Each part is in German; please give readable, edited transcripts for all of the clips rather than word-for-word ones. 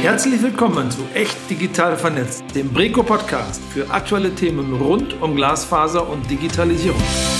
Herzlich willkommen zu Echt Digital Vernetzt, dem Breco-Podcast für aktuelle Themen rund um Glasfaser und Digitalisierung.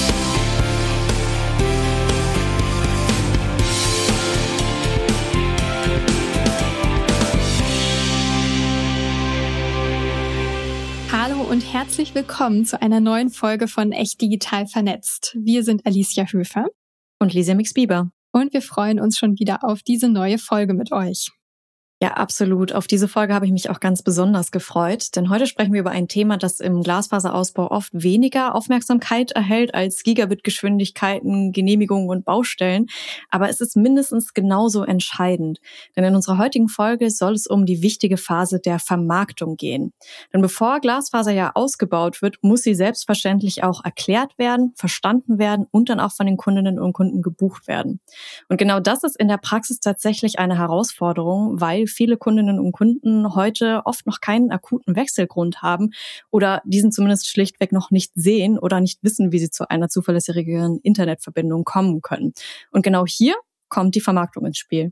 Hallo und herzlich willkommen zu einer neuen Folge von Echt Digital Vernetzt. Wir sind Alicia Höfer und Lisa Mix-Bieber. Und wir freuen uns schon wieder auf diese neue Folge mit euch. Ja, absolut. Auf diese Folge habe ich mich auch ganz besonders gefreut, denn heute sprechen wir über ein Thema, das im Glasfaserausbau oft weniger Aufmerksamkeit erhält als Gigabit-Geschwindigkeiten, Genehmigungen und Baustellen. Aber es ist mindestens genauso entscheidend, denn in unserer heutigen Folge soll es um die wichtige Phase der Vermarktung gehen. Denn bevor Glasfaser ja ausgebaut wird, muss sie selbstverständlich auch erklärt werden, verstanden werden und dann auch von den Kundinnen und Kunden gebucht werden. Und genau das ist in der Praxis tatsächlich eine Herausforderung, weil viele Kundinnen und Kunden heute oft noch keinen akuten Wechselgrund haben oder diesen zumindest schlichtweg noch nicht sehen oder nicht wissen, wie sie zu einer zuverlässigeren Internetverbindung kommen können. Und genau hier kommt die Vermarktung ins Spiel.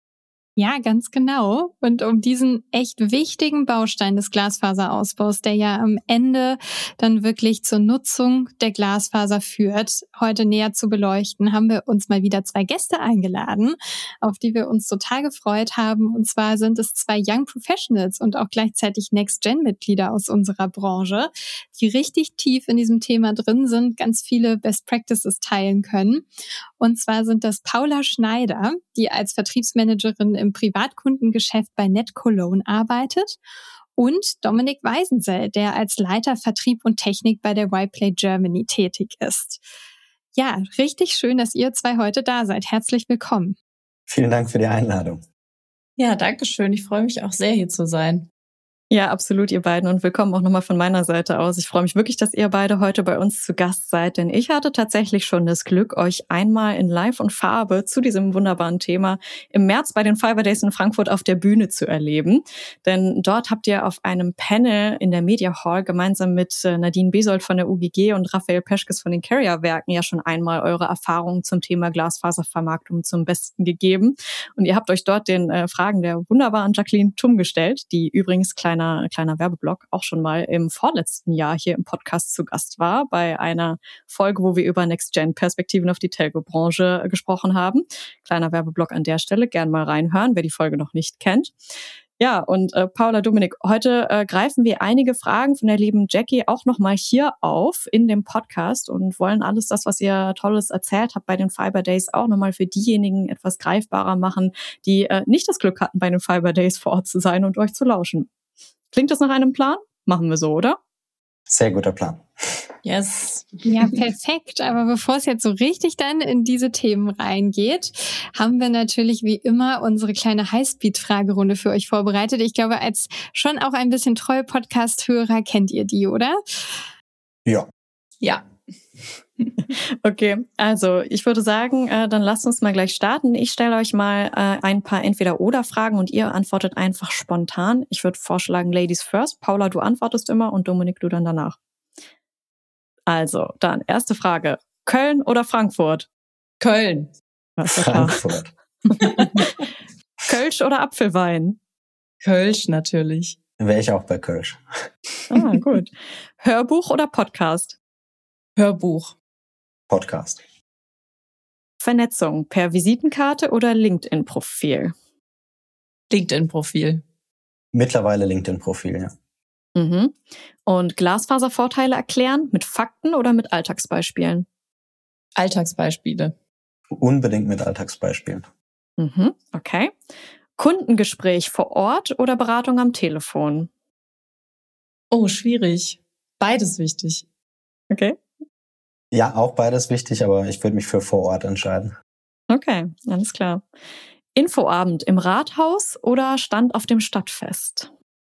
Ja, ganz genau. Und um diesen echt wichtigen Baustein des Glasfaserausbaus, der ja am Ende dann wirklich zur Nutzung der Glasfaser führt, heute näher zu beleuchten, haben wir uns mal wieder 2 Gäste eingeladen, auf die wir uns total gefreut haben. Und zwar sind es 2 Young Professionals und auch gleichzeitig Next-Gen-Mitglieder aus unserer Branche, die richtig tief in diesem Thema drin sind, ganz viele Best Practices teilen können. Und zwar sind das Paula Schneider, die als Vertriebsmanagerin im Privatkundengeschäft bei NetCologne arbeitet, und Dominik Weisensell, der als Leiter Vertrieb und Technik bei der Yplay Germany tätig ist. Ja, richtig schön, dass ihr 2 heute da seid. Herzlich willkommen. Vielen Dank für die Einladung. Ja, danke schön. Ich freue mich auch sehr, hier zu sein. Ja, absolut, ihr beiden, und willkommen auch nochmal von meiner Seite aus. Ich freue mich wirklich, dass ihr beide heute bei uns zu Gast seid, denn ich hatte tatsächlich schon das Glück, euch einmal in Live und Farbe zu diesem wunderbaren Thema im März bei den Fiber Days in Frankfurt auf der Bühne zu erleben. Denn dort habt ihr auf einem Panel in der Media Hall gemeinsam mit Nadine Besold von der UGG und Raphael Peschkes von den Carrier-Werken ja schon einmal eure Erfahrungen zum Thema Glasfaservermarktung zum Besten gegeben. Und ihr habt euch dort den Fragen der wunderbaren Jacqueline Tum gestellt, die übrigens kleiner Werbeblock auch schon mal im vorletzten Jahr hier im Podcast zu Gast war, bei einer Folge, wo wir über Next-Gen-Perspektiven auf die Telco-Branche gesprochen haben. Kleiner Werbeblock an der Stelle, gern mal reinhören, wer die Folge noch nicht kennt. Ja, und Paula, Dominik, heute greifen wir einige Fragen von der lieben Jackie auch nochmal hier auf in dem Podcast und wollen alles das, was ihr Tolles erzählt habt bei den Fiber Days, auch nochmal für diejenigen etwas greifbarer machen, die nicht das Glück hatten, bei den Fiber Days vor Ort zu sein und euch zu lauschen. Klingt das nach einem Plan? Machen wir so, oder? Sehr guter Plan. Yes. Ja, perfekt. Aber bevor es jetzt so richtig dann in diese Themen reingeht, haben wir natürlich wie immer unsere kleine Highspeed-Fragerunde für euch vorbereitet. Ich glaube, als schon auch ein bisschen treue Podcast-Hörer kennt ihr die, oder? Ja. Ja. Okay, also ich würde sagen, dann lasst uns mal gleich starten. Ich stelle euch mal ein paar Entweder-Oder-Fragen und ihr antwortet einfach spontan. Ich würde vorschlagen, Ladies first. Paula, du antwortest immer und Dominik, du dann danach. Also, dann erste Frage. Köln oder Frankfurt? Köln. Frankfurt. Kölsch oder Apfelwein? Kölsch natürlich. Wäre ich auch bei Kölsch. Ah, gut. Hörbuch oder Podcast? Hörbuch. Podcast. Vernetzung per Visitenkarte oder LinkedIn-Profil? LinkedIn-Profil. Mittlerweile LinkedIn-Profil, ja. Mhm. Und Glasfaservorteile erklären mit Fakten oder mit Alltagsbeispielen? Alltagsbeispiele. Unbedingt mit Alltagsbeispielen. Mhm. Okay. Kundengespräch vor Ort oder Beratung am Telefon? Oh, schwierig. Beides wichtig. Okay. Ja, auch beides wichtig, aber ich würde mich für vor Ort entscheiden. Okay, alles klar. Infoabend im Rathaus oder Stand auf dem Stadtfest?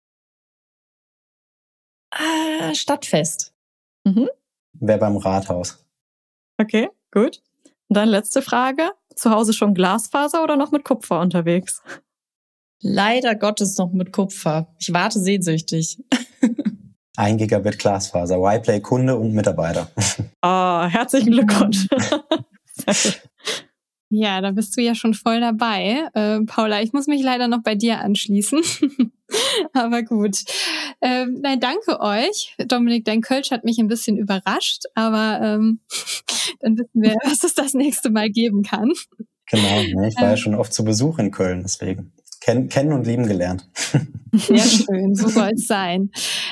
Stadtfest. Mhm. Wäre beim Rathaus. Okay, gut. Und dann letzte Frage. Zu Hause schon Glasfaser oder noch mit Kupfer unterwegs? Leider Gottes noch mit Kupfer. Ich warte sehnsüchtig. 1 Gigabit Glasfaser, Yplay Kunde und Mitarbeiter. Oh, herzlichen Glückwunsch. Ja, da bist du ja schon voll dabei. Paula, ich muss mich leider noch bei dir anschließen. Aber gut. Nein, danke euch. Dominik, dein Kölsch hat mich ein bisschen überrascht, aber dann wissen wir, was es das nächste Mal geben kann. Genau, ich war ja schon oft zu Besuch in Köln, deswegen kennen und lieben gelernt. Sehr schön, so soll es sein.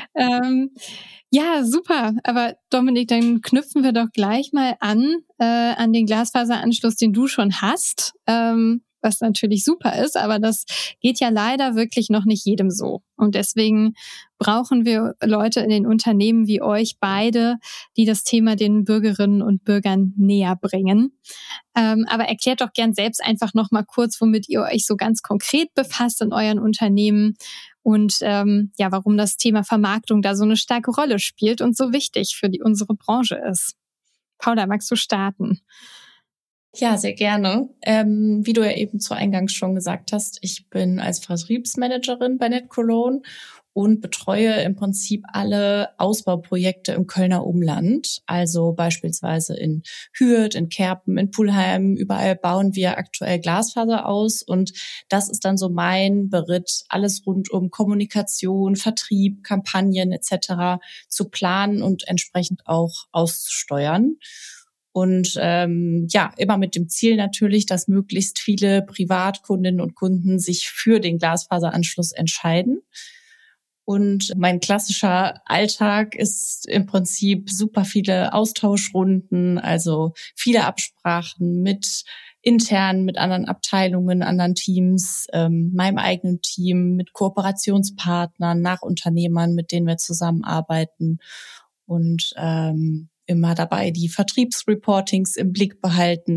Ja, super. Aber Dominik, dann knüpfen wir doch gleich mal an den Glasfaseranschluss, den du schon hast, was natürlich super ist, aber das geht ja leider wirklich noch nicht jedem so. Und deswegen brauchen wir Leute in den Unternehmen wie euch beide, die das Thema den Bürgerinnen und Bürgern näher bringen. Aber erklärt doch gern selbst einfach noch mal kurz, womit ihr euch so ganz konkret befasst in euren Unternehmen und warum das Thema Vermarktung da so eine starke Rolle spielt und so wichtig für unsere Branche ist. Paula, magst du starten? Ja, sehr gerne. Wie du ja eben zu Eingangs schon gesagt hast, ich bin als Vertriebsmanagerin bei NetCologne und betreue im Prinzip alle Ausbauprojekte im Kölner Umland. Also beispielsweise in Hürth, in Kerpen, in Pulheim. Überall bauen wir aktuell Glasfaser aus. Und das ist dann so mein Beritt, alles rund um Kommunikation, Vertrieb, Kampagnen etc. zu planen und entsprechend auch auszusteuern. Und immer mit dem Ziel natürlich, dass möglichst viele Privatkundinnen und Kunden sich für den Glasfaseranschluss entscheiden. Und mein klassischer Alltag ist im Prinzip super viele Austauschrunden, also viele Absprachen mit intern, mit anderen Abteilungen, anderen Teams, meinem eigenen Team, mit Kooperationspartnern, Nachunternehmern, mit denen wir zusammenarbeiten und immer dabei die Vertriebsreportings im Blick behalten,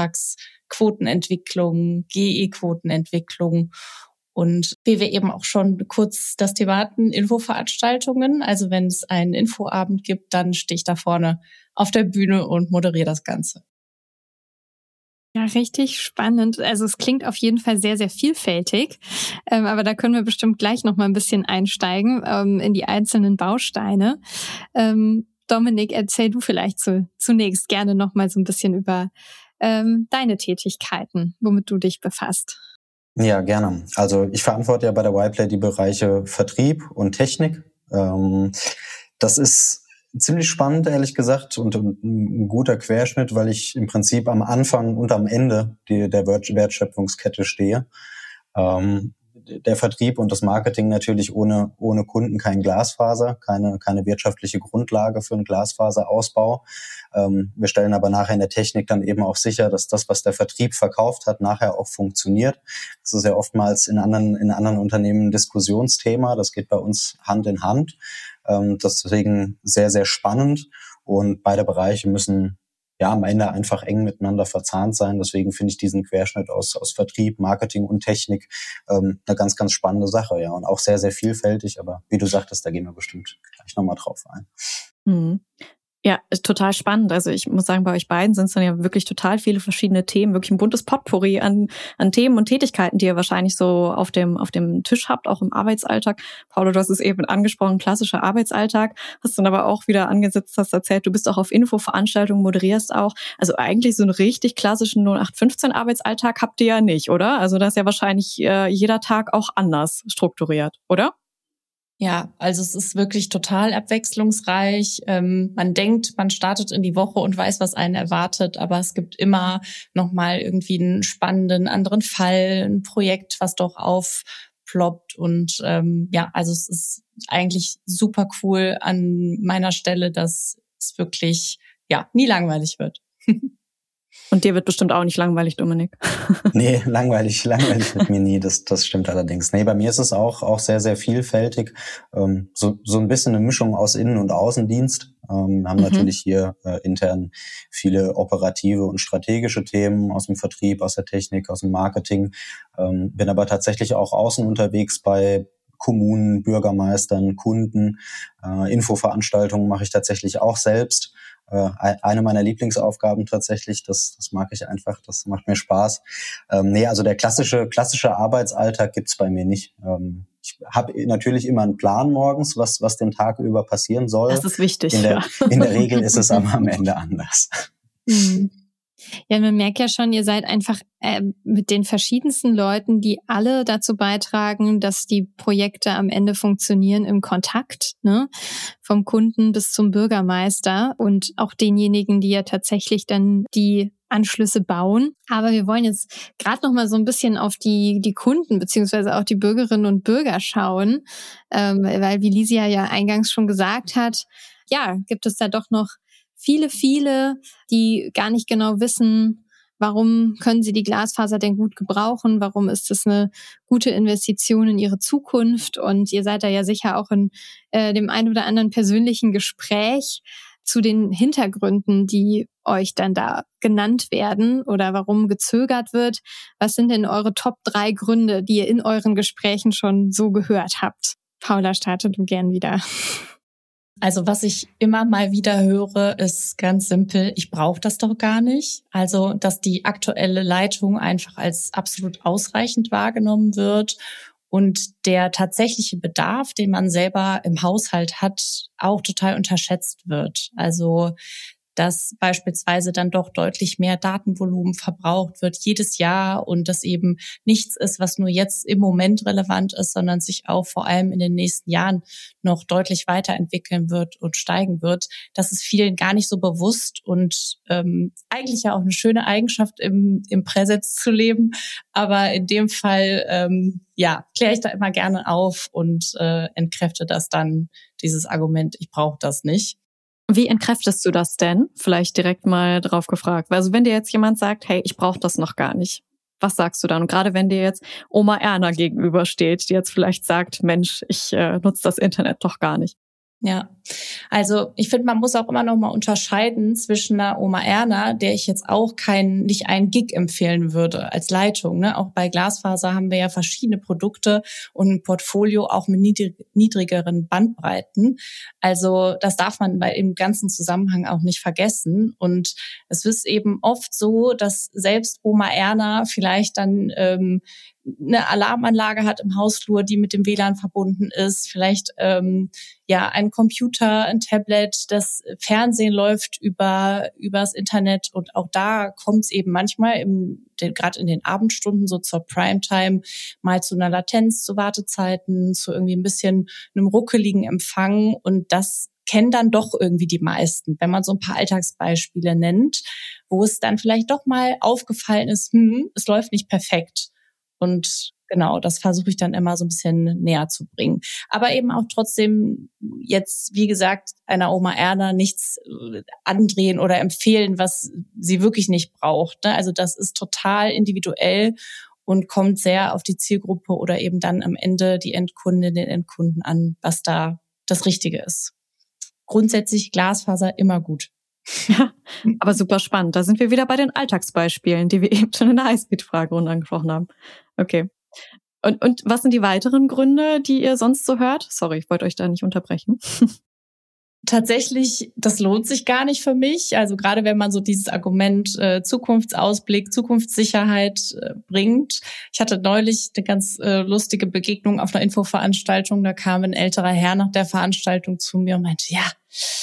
Auftragsquotenentwicklung, GE-Quotenentwicklung und wie wir eben auch schon kurz das Thema hatten, Infoveranstaltungen. Also wenn es einen Infoabend gibt, dann stehe ich da vorne auf der Bühne und moderiere das Ganze. Ja, richtig spannend. Also es klingt auf jeden Fall sehr, sehr vielfältig. Aber da können wir bestimmt gleich noch mal ein bisschen einsteigen in die einzelnen Bausteine. Dominik, erzähl du vielleicht zunächst gerne noch mal so ein bisschen über deine Tätigkeiten, womit du dich befasst. Ja, gerne. Also ich verantworte ja bei der Yplay die Bereiche Vertrieb und Technik. Das ist ziemlich spannend, ehrlich gesagt, und ein guter Querschnitt, weil ich im Prinzip am Anfang und am Ende der Wertschöpfungskette stehe. Der Vertrieb und das Marketing natürlich ohne Kunden kein Glasfaser, keine wirtschaftliche Grundlage für einen Glasfaserausbau. Wir stellen aber nachher in der Technik dann eben auch sicher, dass das, was der Vertrieb verkauft hat, nachher auch funktioniert. Das ist ja oftmals in anderen Unternehmen ein Diskussionsthema. Das geht bei uns Hand in Hand. Deswegen sehr, sehr spannend. Und beide Bereiche müssen ja am Ende einfach eng miteinander verzahnt sein. Deswegen finde ich diesen Querschnitt aus Vertrieb, Marketing und Technik eine ganz, ganz spannende Sache. Ja, und auch sehr, sehr vielfältig. Aber wie du sagtest, da gehen wir bestimmt gleich nochmal drauf ein. Mhm. Ja, ist total spannend. Also ich muss sagen, bei euch beiden sind es dann ja wirklich total viele verschiedene Themen, wirklich ein buntes Potpourri an Themen und Tätigkeiten, die ihr wahrscheinlich so auf dem Tisch habt, auch im Arbeitsalltag. Paula, du hast es eben angesprochen, klassischer Arbeitsalltag. Hast dann aber auch wieder angesetzt, hast erzählt, du bist auch auf Infoveranstaltungen, moderierst auch. Also eigentlich so einen richtig klassischen 0815-Arbeitsalltag habt ihr ja nicht, oder? Also das ist ja wahrscheinlich jeder Tag auch anders strukturiert, oder? Ja, also es ist wirklich total abwechslungsreich. Man denkt, man startet in die Woche und weiß, was einen erwartet, aber es gibt immer nochmal irgendwie einen spannenden anderen Fall, ein Projekt, was doch aufploppt. Und also es ist eigentlich super cool an meiner Stelle, dass es wirklich nie langweilig wird. Und dir wird bestimmt auch nicht langweilig, Dominik. Nee, langweilig wird mir nie. Das stimmt allerdings. Nee, bei mir ist es auch sehr, sehr vielfältig. So ein bisschen eine Mischung aus Innen- und Außendienst. Wir haben natürlich hier intern viele operative und strategische Themen aus dem Vertrieb, aus der Technik, aus dem Marketing. Bin aber tatsächlich auch außen unterwegs bei Kommunen, Bürgermeistern, Kunden. Infoveranstaltungen mache ich tatsächlich auch selbst. Eine meiner Lieblingsaufgaben tatsächlich, das mag ich einfach, das macht mir Spaß. Also der klassische Arbeitsalltag gibt's bei mir nicht. Ich habe natürlich immer einen Plan morgens, was den Tag über passieren soll. Das ist wichtig. In der Regel ist es aber am Ende anders. Ja, man merkt ja schon, ihr seid einfach mit den verschiedensten Leuten, die alle dazu beitragen, dass die Projekte am Ende funktionieren, im Kontakt, ne? Vom Kunden bis zum Bürgermeister und auch denjenigen, die ja tatsächlich dann die Anschlüsse bauen. Aber wir wollen jetzt gerade noch mal so ein bisschen auf die Kunden beziehungsweise auch die Bürgerinnen und Bürger schauen, weil wie Lisia ja eingangs schon gesagt hat, ja, gibt es da doch noch viele, die gar nicht genau wissen, warum können sie die Glasfaser denn gut gebrauchen, warum ist das eine gute Investition in ihre Zukunft. Und ihr seid da ja sicher auch in dem ein oder anderen persönlichen Gespräch zu den Hintergründen, die euch dann da genannt werden oder warum gezögert wird. Was sind denn eure Top 3 Gründe, die ihr in euren Gesprächen schon so gehört habt? Paula, starte du gern wieder. Also was ich immer mal wieder höre, ist ganz simpel, ich brauche das doch gar nicht. Also dass die aktuelle Leitung einfach als absolut ausreichend wahrgenommen wird und der tatsächliche Bedarf, den man selber im Haushalt hat, auch total unterschätzt wird. Also dass beispielsweise dann doch deutlich mehr Datenvolumen verbraucht wird jedes Jahr und das eben nichts ist, was nur jetzt im Moment relevant ist, sondern sich auch vor allem in den nächsten Jahren noch deutlich weiterentwickeln wird und steigen wird. Das ist vielen gar nicht so bewusst und eigentlich ja auch eine schöne Eigenschaft, im Präsens zu leben. Aber in dem Fall, kläre ich da immer gerne auf und entkräfte das dann, dieses Argument, ich brauche das nicht. Wie entkräftest du das denn? Vielleicht direkt mal drauf gefragt. Also wenn dir jetzt jemand sagt, hey, ich brauche das noch gar nicht, was sagst du dann? Und gerade wenn dir jetzt Oma Erna gegenübersteht, die jetzt vielleicht sagt, Mensch, ich nutze das Internet doch gar nicht. Ja, also ich finde, man muss auch immer noch mal unterscheiden zwischen einer Oma Erna, der ich jetzt auch nicht einen Gig empfehlen würde als Leitung. Ne? Auch bei Glasfaser haben wir ja verschiedene Produkte und ein Portfolio auch mit niedrigeren Bandbreiten. Also das darf man im ganzen Zusammenhang auch nicht vergessen. Und es ist eben oft so, dass selbst Oma Erna vielleicht dann eine Alarmanlage hat im Hausflur, die mit dem WLAN verbunden ist, vielleicht ein Computer, ein Tablet, das Fernsehen läuft übers Internet und auch da kommt es eben manchmal gerade in den Abendstunden so zur Primetime mal zu einer Latenz, zu Wartezeiten, zu irgendwie ein bisschen einem ruckeligen Empfang und das kennen dann doch irgendwie die meisten, wenn man so ein paar Alltagsbeispiele nennt, wo es dann vielleicht doch mal aufgefallen ist, es läuft nicht perfekt. Und genau, das versuche ich dann immer so ein bisschen näher zu bringen. Aber eben auch trotzdem jetzt, wie gesagt, einer Oma Erna nichts andrehen oder empfehlen, was sie wirklich nicht braucht. Ne? Also das ist total individuell und kommt sehr auf die Zielgruppe oder eben dann am Ende die Endkundin, den Endkunden an, was da das Richtige ist. Grundsätzlich Glasfaser immer gut. Ja, aber super spannend. Da sind wir wieder bei den Alltagsbeispielen, die wir eben schon in der Highspeed-Fragerunde angesprochen haben. Okay. Und was sind die weiteren Gründe, die ihr sonst so hört? Sorry, ich wollte euch da nicht unterbrechen. Tatsächlich, das lohnt sich gar nicht für mich. Also gerade wenn man so dieses Argument Zukunftsausblick, Zukunftssicherheit bringt. Ich hatte neulich eine ganz lustige Begegnung auf einer Infoveranstaltung. Da kam ein älterer Herr nach der Veranstaltung zu mir und meinte, ja,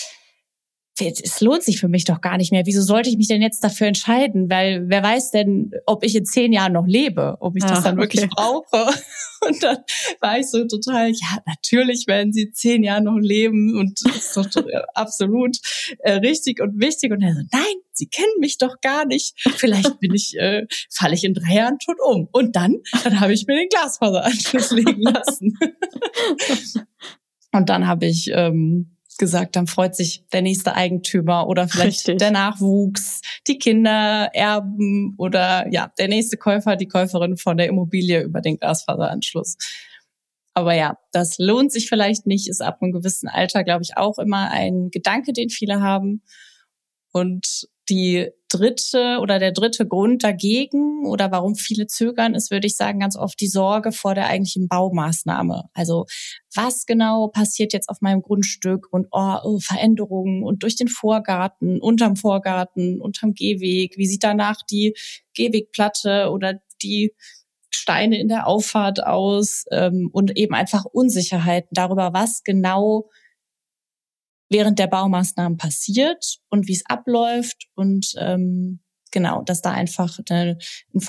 es lohnt sich für mich doch gar nicht mehr. Wieso sollte ich mich denn jetzt dafür entscheiden? Weil wer weiß denn, ob ich in 10 Jahren noch lebe, ob ich das dann wirklich brauche. Und dann war ich so total, ja, natürlich werden sie 10 Jahre noch leben und das ist doch absolut richtig und wichtig. Und er so, nein, sie kennen mich doch gar nicht. Vielleicht falle ich in 3 Jahren tot um. Und dann habe ich mir den Glasfaseranschluss legen lassen. Und dann habe ich gesagt, dann freut sich der nächste Eigentümer oder vielleicht der Nachwuchs, die Kinder, Erben oder ja, der nächste Käufer, die Käuferin von der Immobilie über den Glasfaseranschluss. Aber ja, das lohnt sich vielleicht nicht, ist ab einem gewissen Alter, glaube ich, auch immer ein Gedanke, den viele haben. Und der dritte Grund dagegen oder warum viele zögern, ist, würde ich sagen, ganz oft die Sorge vor der eigentlichen Baumaßnahme. Also was genau passiert jetzt auf meinem Grundstück und Veränderungen und durch den Vorgarten, unterm Gehweg, wie sieht danach die Gehwegplatte oder die Steine in der Auffahrt aus und eben einfach Unsicherheiten darüber, was genau während der Baumaßnahmen passiert und wie es abläuft und genau, dass da einfach eine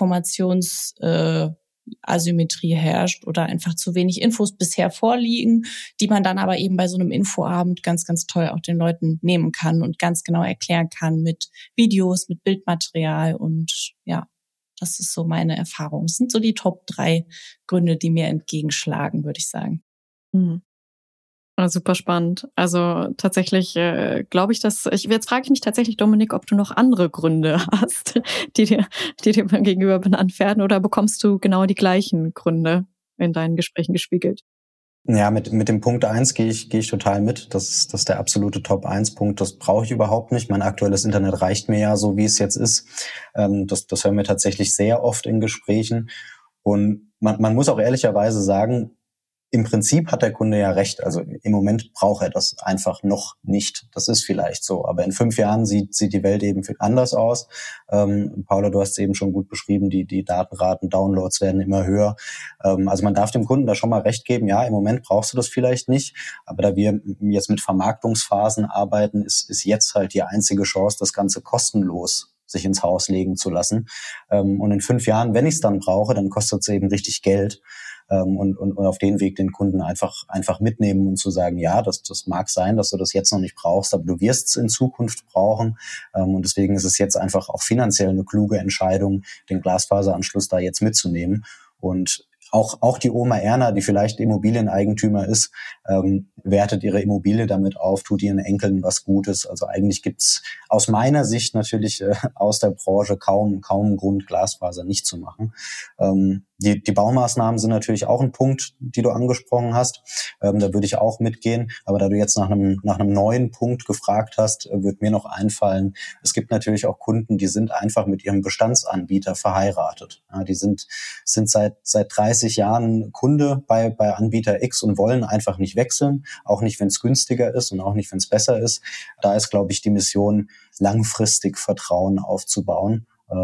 Asymmetrie herrscht oder einfach zu wenig Infos bisher vorliegen, die man dann aber eben bei so einem Infoabend ganz, ganz toll auch den Leuten nehmen kann und ganz genau erklären kann mit Videos, mit Bildmaterial. Und ja, das ist so meine Erfahrung. Das sind so die Top 3 Gründe, die mir entgegenschlagen, würde ich sagen. Mhm. Super spannend. Also tatsächlich glaube ich, jetzt frage ich mich tatsächlich, Dominik, ob du noch andere Gründe hast, die dir gegenüber benannt werden, oder bekommst du genau die gleichen Gründe in deinen Gesprächen gespiegelt? Ja, mit dem Punkt 1 gehe ich total mit. Das ist der absolute Top-1-Punkt. Das brauche ich überhaupt nicht. Mein aktuelles Internet reicht mir ja so, wie es jetzt ist. Das hören wir tatsächlich sehr oft in Gesprächen. Und man muss auch ehrlicherweise sagen, im Prinzip hat der Kunde ja recht. Also im Moment braucht er das einfach noch nicht. Das ist vielleicht so. Aber in 5 Jahren sieht die Welt eben anders aus. Paula, du hast es eben schon gut beschrieben, die Datenraten, Downloads werden immer höher. Also man darf dem Kunden da schon mal recht geben, ja, im Moment brauchst du das vielleicht nicht. Aber da wir jetzt mit Vermarktungsphasen arbeiten, ist jetzt halt die einzige Chance, das Ganze kostenlos sich ins Haus legen zu lassen. Und in 5 Jahren, wenn ich es dann brauche, dann kostet es eben richtig Geld. Und auf den Weg den Kunden einfach mitnehmen und zu sagen, ja, das mag sein, dass du das jetzt noch nicht brauchst, aber du wirst es in Zukunft brauchen. Und deswegen ist es jetzt einfach auch finanziell eine kluge Entscheidung, den Glasfaseranschluss da jetzt mitzunehmen. Und auch die Oma Erna, die vielleicht Immobilieneigentümer ist, wertet ihre Immobilie damit auf, tut ihren Enkeln was Gutes. Also eigentlich gibt's aus meiner Sicht natürlich aus der Branche kaum Grund, Glasfaser nicht zu machen. Die Baumaßnahmen sind natürlich auch ein Punkt, die du angesprochen hast. Da würde ich auch mitgehen. Aber da du jetzt nach einem neuen Punkt gefragt hast, wird mir noch einfallen, es gibt natürlich auch Kunden, die sind einfach mit ihrem Bestandsanbieter verheiratet. Ja, die sind seit 30 Jahren Kunde bei Anbieter X und wollen einfach nicht wechseln, auch nicht, wenn es günstiger ist und auch nicht, wenn es besser ist. Da ist, glaube ich, die Mission, langfristig Vertrauen aufzubauen.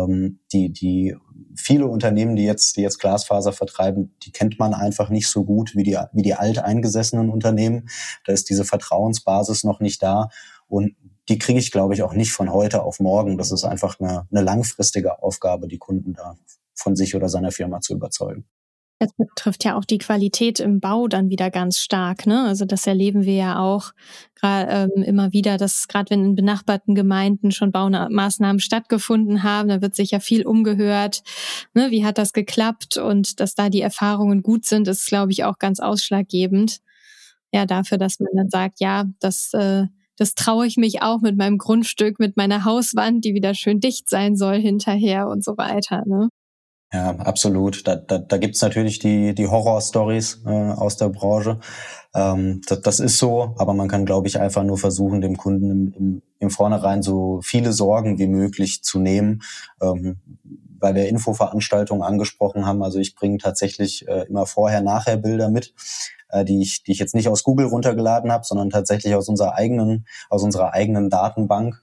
Die viele Unternehmen, die jetzt Glasfaser vertreiben, die kennt man einfach nicht so gut wie die alteingesessenen Unternehmen. Da ist diese Vertrauensbasis noch nicht da und die kriege ich, glaube ich, auch nicht von heute auf morgen. Das ist einfach eine langfristige Aufgabe, die Kunden da von sich oder seiner Firma zu überzeugen. Das betrifft ja auch die Qualität im Bau dann wieder ganz stark, ne? Also das erleben wir ja auch immer wieder, dass gerade wenn in benachbarten Gemeinden schon Baumaßnahmen stattgefunden haben, da wird sich ja viel umgehört, ne? Wie hat das geklappt? Und dass da die Erfahrungen gut sind, ist, glaube ich, auch ganz ausschlaggebend. Ja, dafür, dass man dann sagt, ja, das traue ich mich auch mit meinem Grundstück, mit meiner Hauswand, die wieder schön dicht sein soll hinterher und so weiter, ne? Ja, absolut. Da gibt's natürlich die Horror-Stories aus der Branche. Das ist so, aber man kann, glaube ich, einfach nur versuchen, dem Kunden im Vornherein so viele Sorgen wie möglich zu nehmen. Weil wir Infoveranstaltungen angesprochen haben, also ich bringe tatsächlich immer Vorher-Nachher-Bilder mit, die ich jetzt nicht aus Google runtergeladen habe, sondern tatsächlich aus unserer eigenen Datenbank.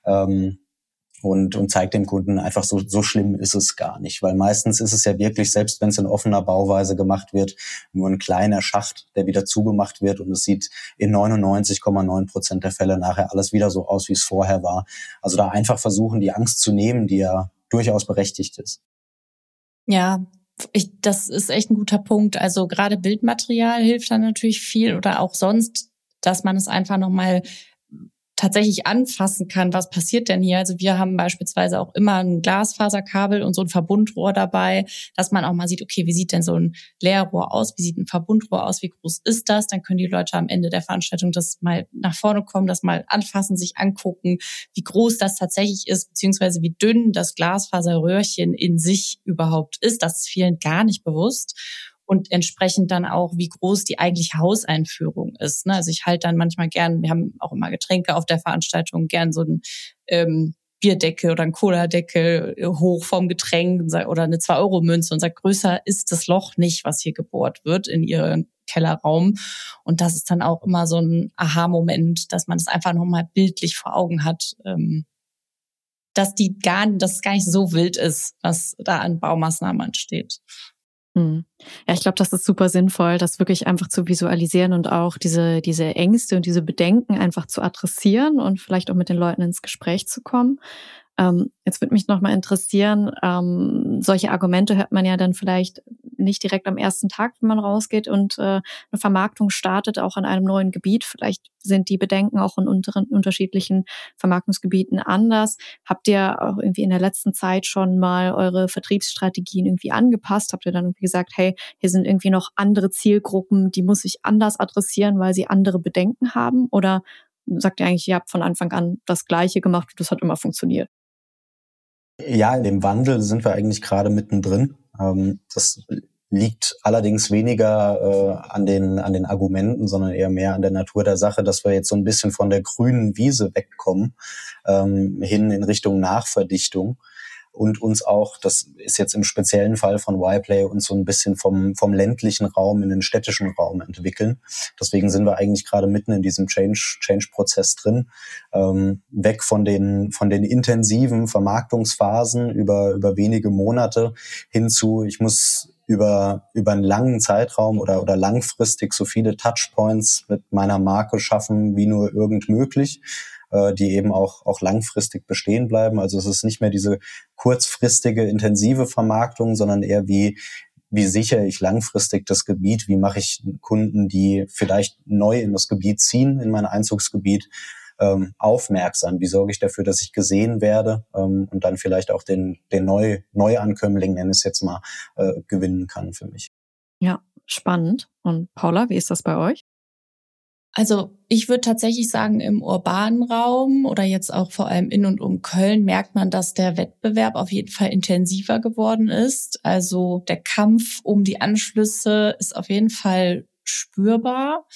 Und zeigt dem Kunden einfach, so schlimm ist es gar nicht. Weil meistens ist es ja wirklich, selbst wenn es in offener Bauweise gemacht wird, nur ein kleiner Schacht, der wieder zugemacht wird und es sieht in 99,9% der Fälle nachher alles wieder so aus, wie es vorher war. Also da einfach versuchen, die Angst zu nehmen, die ja durchaus berechtigt ist. Ja, das ist echt ein guter Punkt. Also gerade Bildmaterial hilft dann natürlich viel oder auch sonst, dass man es einfach nochmal tatsächlich anfassen kann, was passiert denn hier. Also wir haben beispielsweise auch immer ein Glasfaserkabel und so ein Verbundrohr dabei, dass man auch mal sieht, okay, wie sieht denn so ein Leerrohr aus, wie sieht ein Verbundrohr aus, wie groß ist das? Dann können die Leute am Ende der Veranstaltung das mal nach vorne kommen, das mal anfassen, sich angucken, wie groß das tatsächlich ist, beziehungsweise wie dünn das Glasfaserröhrchen in sich überhaupt ist. Das ist vielen gar nicht bewusst. Und entsprechend dann auch, wie groß die eigentliche Hauseinführung ist. Also ich halte dann manchmal gern, wir haben auch immer Getränke auf der Veranstaltung, gern so einen Bierdeckel oder einen Cola-Deckel hoch vom Getränk oder eine 2-Euro-Münze und sage, größer ist das Loch nicht, was hier gebohrt wird in ihren Kellerraum. Und das ist dann auch immer so ein Aha-Moment, dass man es einfach nochmal bildlich vor Augen hat, dass es gar nicht so wild ist, was da an Baumaßnahmen ansteht. Ja, ich glaube, das ist super sinnvoll, das wirklich einfach zu visualisieren und auch diese Ängste und diese Bedenken einfach zu adressieren und vielleicht auch mit den Leuten ins Gespräch zu kommen. Jetzt würde mich noch mal interessieren, solche Argumente hört man ja dann vielleicht nicht direkt am ersten Tag, wenn man rausgeht und eine Vermarktung startet, auch an einem neuen Gebiet. Vielleicht sind die Bedenken auch in unterschiedlichen Vermarktungsgebieten anders. Habt ihr auch irgendwie in der letzten Zeit schon mal eure Vertriebsstrategien irgendwie angepasst? Habt ihr dann irgendwie gesagt, hey, hier sind irgendwie noch andere Zielgruppen, die muss ich anders adressieren, weil sie andere Bedenken haben? Oder sagt ihr eigentlich, ihr habt von Anfang an das Gleiche gemacht und das hat immer funktioniert? Ja, in dem Wandel sind wir eigentlich gerade mittendrin. Das liegt allerdings weniger an den Argumenten, sondern eher mehr an der Natur der Sache, dass wir jetzt so ein bisschen von der grünen Wiese wegkommen, hin in Richtung Nachverdichtung. Und uns auch, das ist jetzt im speziellen Fall von Yplay, uns so ein bisschen vom ländlichen Raum in den städtischen Raum entwickeln. Deswegen sind wir eigentlich gerade mitten in diesem Change-Prozess drin, weg von den intensiven Vermarktungsphasen über wenige Monate hin zu, ich muss über einen langen Zeitraum oder langfristig so viele Touchpoints mit meiner Marke schaffen, wie nur irgend möglich, die eben auch langfristig bestehen bleiben. Also es ist nicht mehr diese kurzfristige, intensive Vermarktung, sondern eher wie sichere ich langfristig das Gebiet, wie mache ich Kunden, die vielleicht neu in das Gebiet ziehen, in mein Einzugsgebiet, aufmerksam, wie sorge ich dafür, dass ich gesehen werde, und dann vielleicht auch den Neuankömmling, nenne ich es jetzt mal, gewinnen kann für mich. Ja, spannend. Und Paula, wie ist das bei euch? Also ich würde tatsächlich sagen, im urbanen Raum oder jetzt auch vor allem in und um Köln merkt man, dass der Wettbewerb auf jeden Fall intensiver geworden ist. Also der Kampf um die Anschlüsse ist auf jeden Fall spürbar.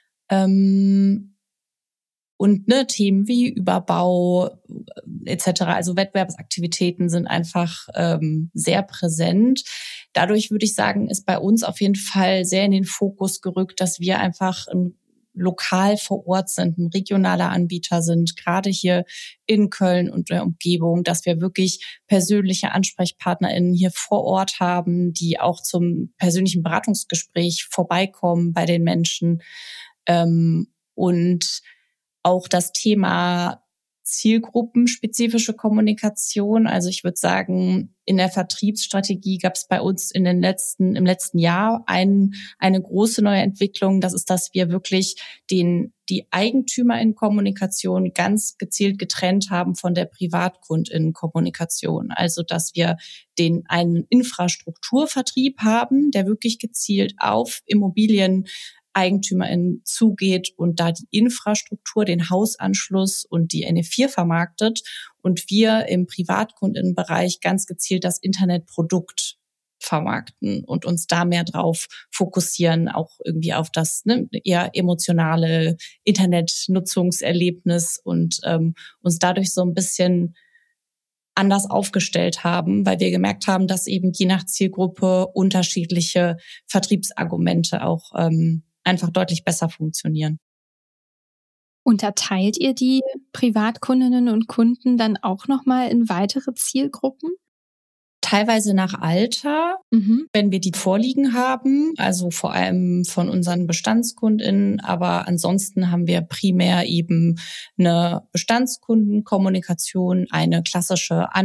Und Themen wie Überbau etc., also Wettbewerbsaktivitäten sind einfach sehr präsent. Dadurch würde ich sagen, ist bei uns auf jeden Fall sehr in den Fokus gerückt, dass wir einfach lokal vor Ort sind, ein regionaler Anbieter sind, gerade hier in Köln und der Umgebung, dass wir wirklich persönliche AnsprechpartnerInnen hier vor Ort haben, die auch zum persönlichen Beratungsgespräch vorbeikommen bei den Menschen. Und auch das Thema zielgruppenspezifische Kommunikation. Also ich würde sagen, in der Vertriebsstrategie gab es bei uns im letzten Jahr eine große neue Entwicklung. Das ist, dass wir wirklich die EigentümerInnen-Kommunikation ganz gezielt getrennt haben von der PrivatkundInnen-Kommunikation. Also dass wir einen Infrastrukturvertrieb haben, der wirklich gezielt auf EigentümerInnen zugeht und da die Infrastruktur, den Hausanschluss und die NE4 vermarktet und wir im Privatkundinnenbereich ganz gezielt das Internetprodukt vermarkten und uns da mehr drauf fokussieren, auch irgendwie auf das eher emotionale Internetnutzungserlebnis und uns dadurch so ein bisschen anders aufgestellt haben, weil wir gemerkt haben, dass eben je nach Zielgruppe unterschiedliche Vertriebsargumente auch einfach deutlich besser funktionieren. Unterteilt ihr die Privatkundinnen und Kunden dann auch nochmal in weitere Zielgruppen? Teilweise nach Alter, wenn wir die vorliegen haben, also vor allem von unseren BestandskundInnen, aber ansonsten haben wir primär eben eine Bestandskundenkommunikation, eine klassische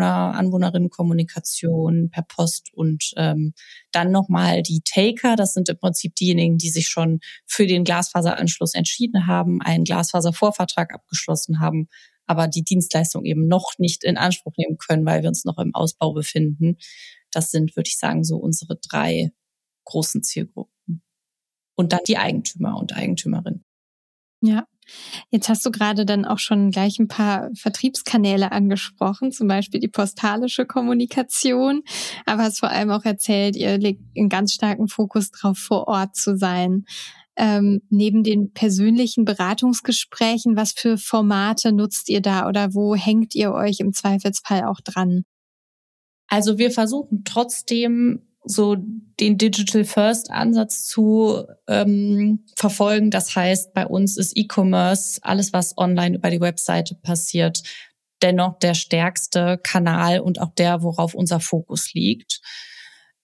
Anwohnerinnenkommunikation per Post und dann nochmal die Taker, das sind im Prinzip diejenigen, die sich schon für den Glasfaseranschluss entschieden haben, einen Glasfaservorvertrag abgeschlossen haben, aber die Dienstleistung eben noch nicht in Anspruch nehmen können, weil wir uns noch im Ausbau befinden. Das sind, würde ich sagen, so unsere 3 großen Zielgruppen. Und dann die Eigentümer und Eigentümerinnen. Ja, jetzt hast du gerade dann auch schon gleich ein paar Vertriebskanäle angesprochen, zum Beispiel die postalische Kommunikation, aber hast vor allem auch erzählt, ihr legt einen ganz starken Fokus drauf, vor Ort zu sein. Neben den persönlichen Beratungsgesprächen, was für Formate nutzt ihr da oder wo hängt ihr euch im Zweifelsfall auch dran? Also wir versuchen trotzdem so den Digital-First-Ansatz zu verfolgen. Das heißt, bei uns ist E-Commerce, alles was online über die Webseite passiert, dennoch der stärkste Kanal und auch der, worauf unser Fokus liegt.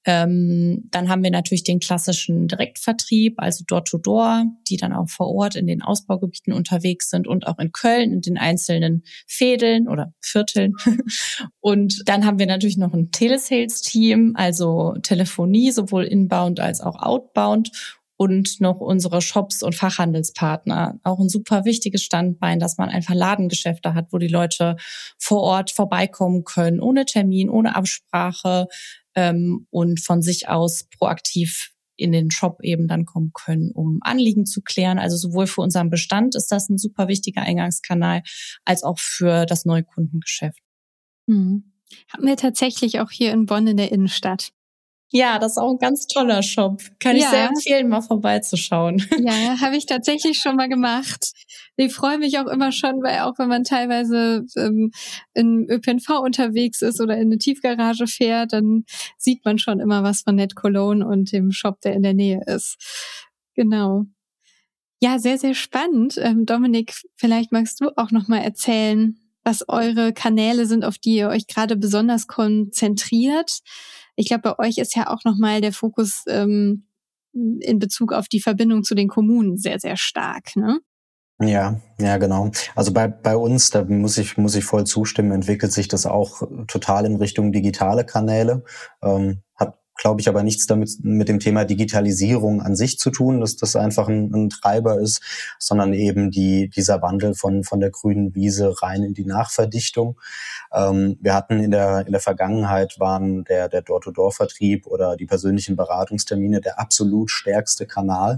Dann haben wir natürlich den klassischen Direktvertrieb, also Door-to-Door, die dann auch vor Ort in den Ausbaugebieten unterwegs sind und auch in Köln in den einzelnen Fädeln oder Vierteln. Und dann haben wir natürlich noch ein Telesales-Team, also Telefonie, sowohl inbound als auch outbound. Und noch unsere Shops und Fachhandelspartner. Auch ein super wichtiges Standbein, dass man einfach Ladengeschäfte hat, wo die Leute vor Ort vorbeikommen können, ohne Termin, ohne Absprache und von sich aus proaktiv in den Shop eben dann kommen können, um Anliegen zu klären. Also sowohl für unseren Bestand ist das ein super wichtiger Eingangskanal, als auch für das Neukundengeschäft. Haben wir tatsächlich auch hier in Bonn in der Innenstadt. Ja, das ist auch ein ganz toller Shop. Kann ich sehr empfehlen, mal vorbeizuschauen. Ja, habe ich tatsächlich schon mal gemacht. Ich freue mich auch immer schon, weil auch wenn man teilweise in ÖPNV unterwegs ist oder in eine Tiefgarage fährt, dann sieht man schon immer was von NetCologne und dem Shop, der in der Nähe ist. Genau. Ja, sehr, sehr spannend. Dominik, vielleicht magst du auch noch mal erzählen, was eure Kanäle sind, auf die ihr euch gerade besonders konzentriert. Ich glaube, bei euch ist ja auch nochmal der Fokus in Bezug auf die Verbindung zu den Kommunen sehr, sehr stark, ne? Ja, genau. Also bei uns, da muss ich voll zustimmen, entwickelt sich das auch total in Richtung digitale Kanäle. Hat, glaube ich, aber nichts damit mit dem Thema Digitalisierung an sich zu tun, dass das einfach ein Treiber ist, sondern eben dieser Wandel von der grünen Wiese rein in die Nachverdichtung. Wir hatten in der Vergangenheit waren der Door-to-Door-Vertrieb oder die persönlichen Beratungstermine der absolut stärkste Kanal.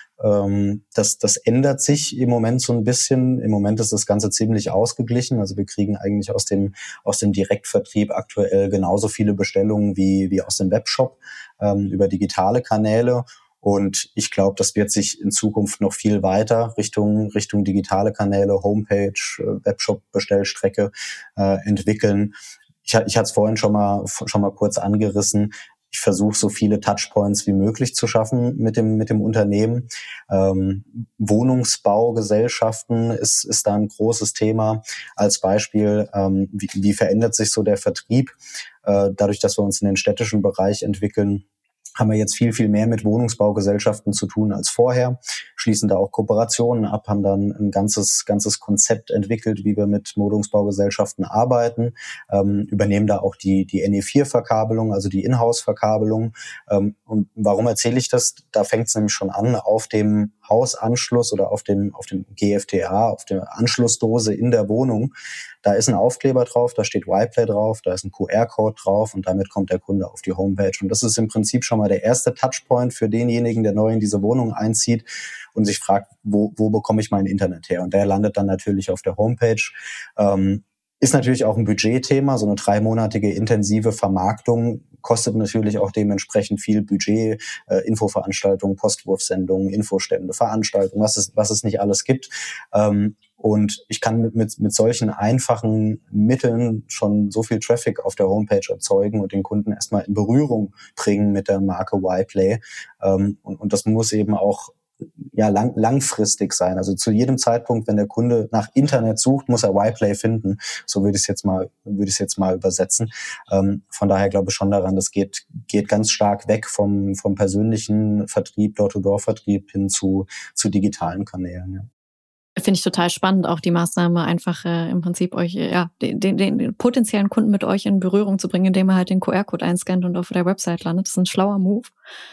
Das ändert sich im Moment so ein bisschen. Im Moment ist das Ganze ziemlich ausgeglichen. Also wir kriegen eigentlich aus dem Direktvertrieb aktuell genauso viele Bestellungen wie aus dem Webshop über digitale Kanäle. Und ich glaube, das wird sich in Zukunft noch viel weiter Richtung digitale Kanäle, Homepage, Webshop, Bestellstrecke entwickeln. Ich hatte es vorhin schon mal kurz angerissen. Ich versuche, so viele Touchpoints wie möglich zu schaffen mit dem Unternehmen. Wohnungsbaugesellschaften ist da ein großes Thema. Als Beispiel, wie verändert sich so der Vertrieb? Dadurch, dass wir uns in den städtischen Bereich entwickeln, haben wir jetzt viel, viel mehr mit Wohnungsbaugesellschaften zu tun als vorher, schließen da auch Kooperationen ab, haben dann ein ganzes Konzept entwickelt, wie wir mit Wohnungsbaugesellschaften arbeiten, übernehmen da auch die NE4-Verkabelung, also die Inhouse-Verkabelung. Und warum erzähle ich das? Da fängt es nämlich schon an, auf dem Hausanschluss oder auf dem GFTA, auf der Anschlussdose in der Wohnung. Da ist ein Aufkleber drauf, da steht Yplay drauf, da ist ein QR-Code drauf und damit kommt der Kunde auf die Homepage. Und das ist im Prinzip schon mal der erste Touchpoint für denjenigen, der neu in diese Wohnung einzieht und sich fragt, wo bekomme ich mein Internet her? Und der landet dann natürlich auf der Homepage. Ist natürlich auch ein Budgetthema. So eine 3-monatige intensive Vermarktung kostet natürlich auch dementsprechend viel Budget, Infoveranstaltungen, Postwurfsendungen, Infostände, Veranstaltungen, was es nicht alles gibt. Und ich kann mit solchen einfachen Mitteln schon so viel Traffic auf der Homepage erzeugen und den Kunden erstmal in Berührung bringen mit der Marke Yplay. Und das muss eben auch langfristig sein. Also zu jedem Zeitpunkt, wenn der Kunde nach Internet sucht, muss er Yplay finden. So würde ich es jetzt mal übersetzen. Von daher glaube ich schon daran, das geht ganz stark weg vom persönlichen Vertrieb, Door-to-Door-Vertrieb hin zu digitalen Kanälen. Ja. Finde ich total spannend, auch die Maßnahme einfach im Prinzip euch, den potenziellen Kunden mit euch in Berührung zu bringen, indem er halt den QR-Code einscannt und auf der Website landet. Das ist ein schlauer Move.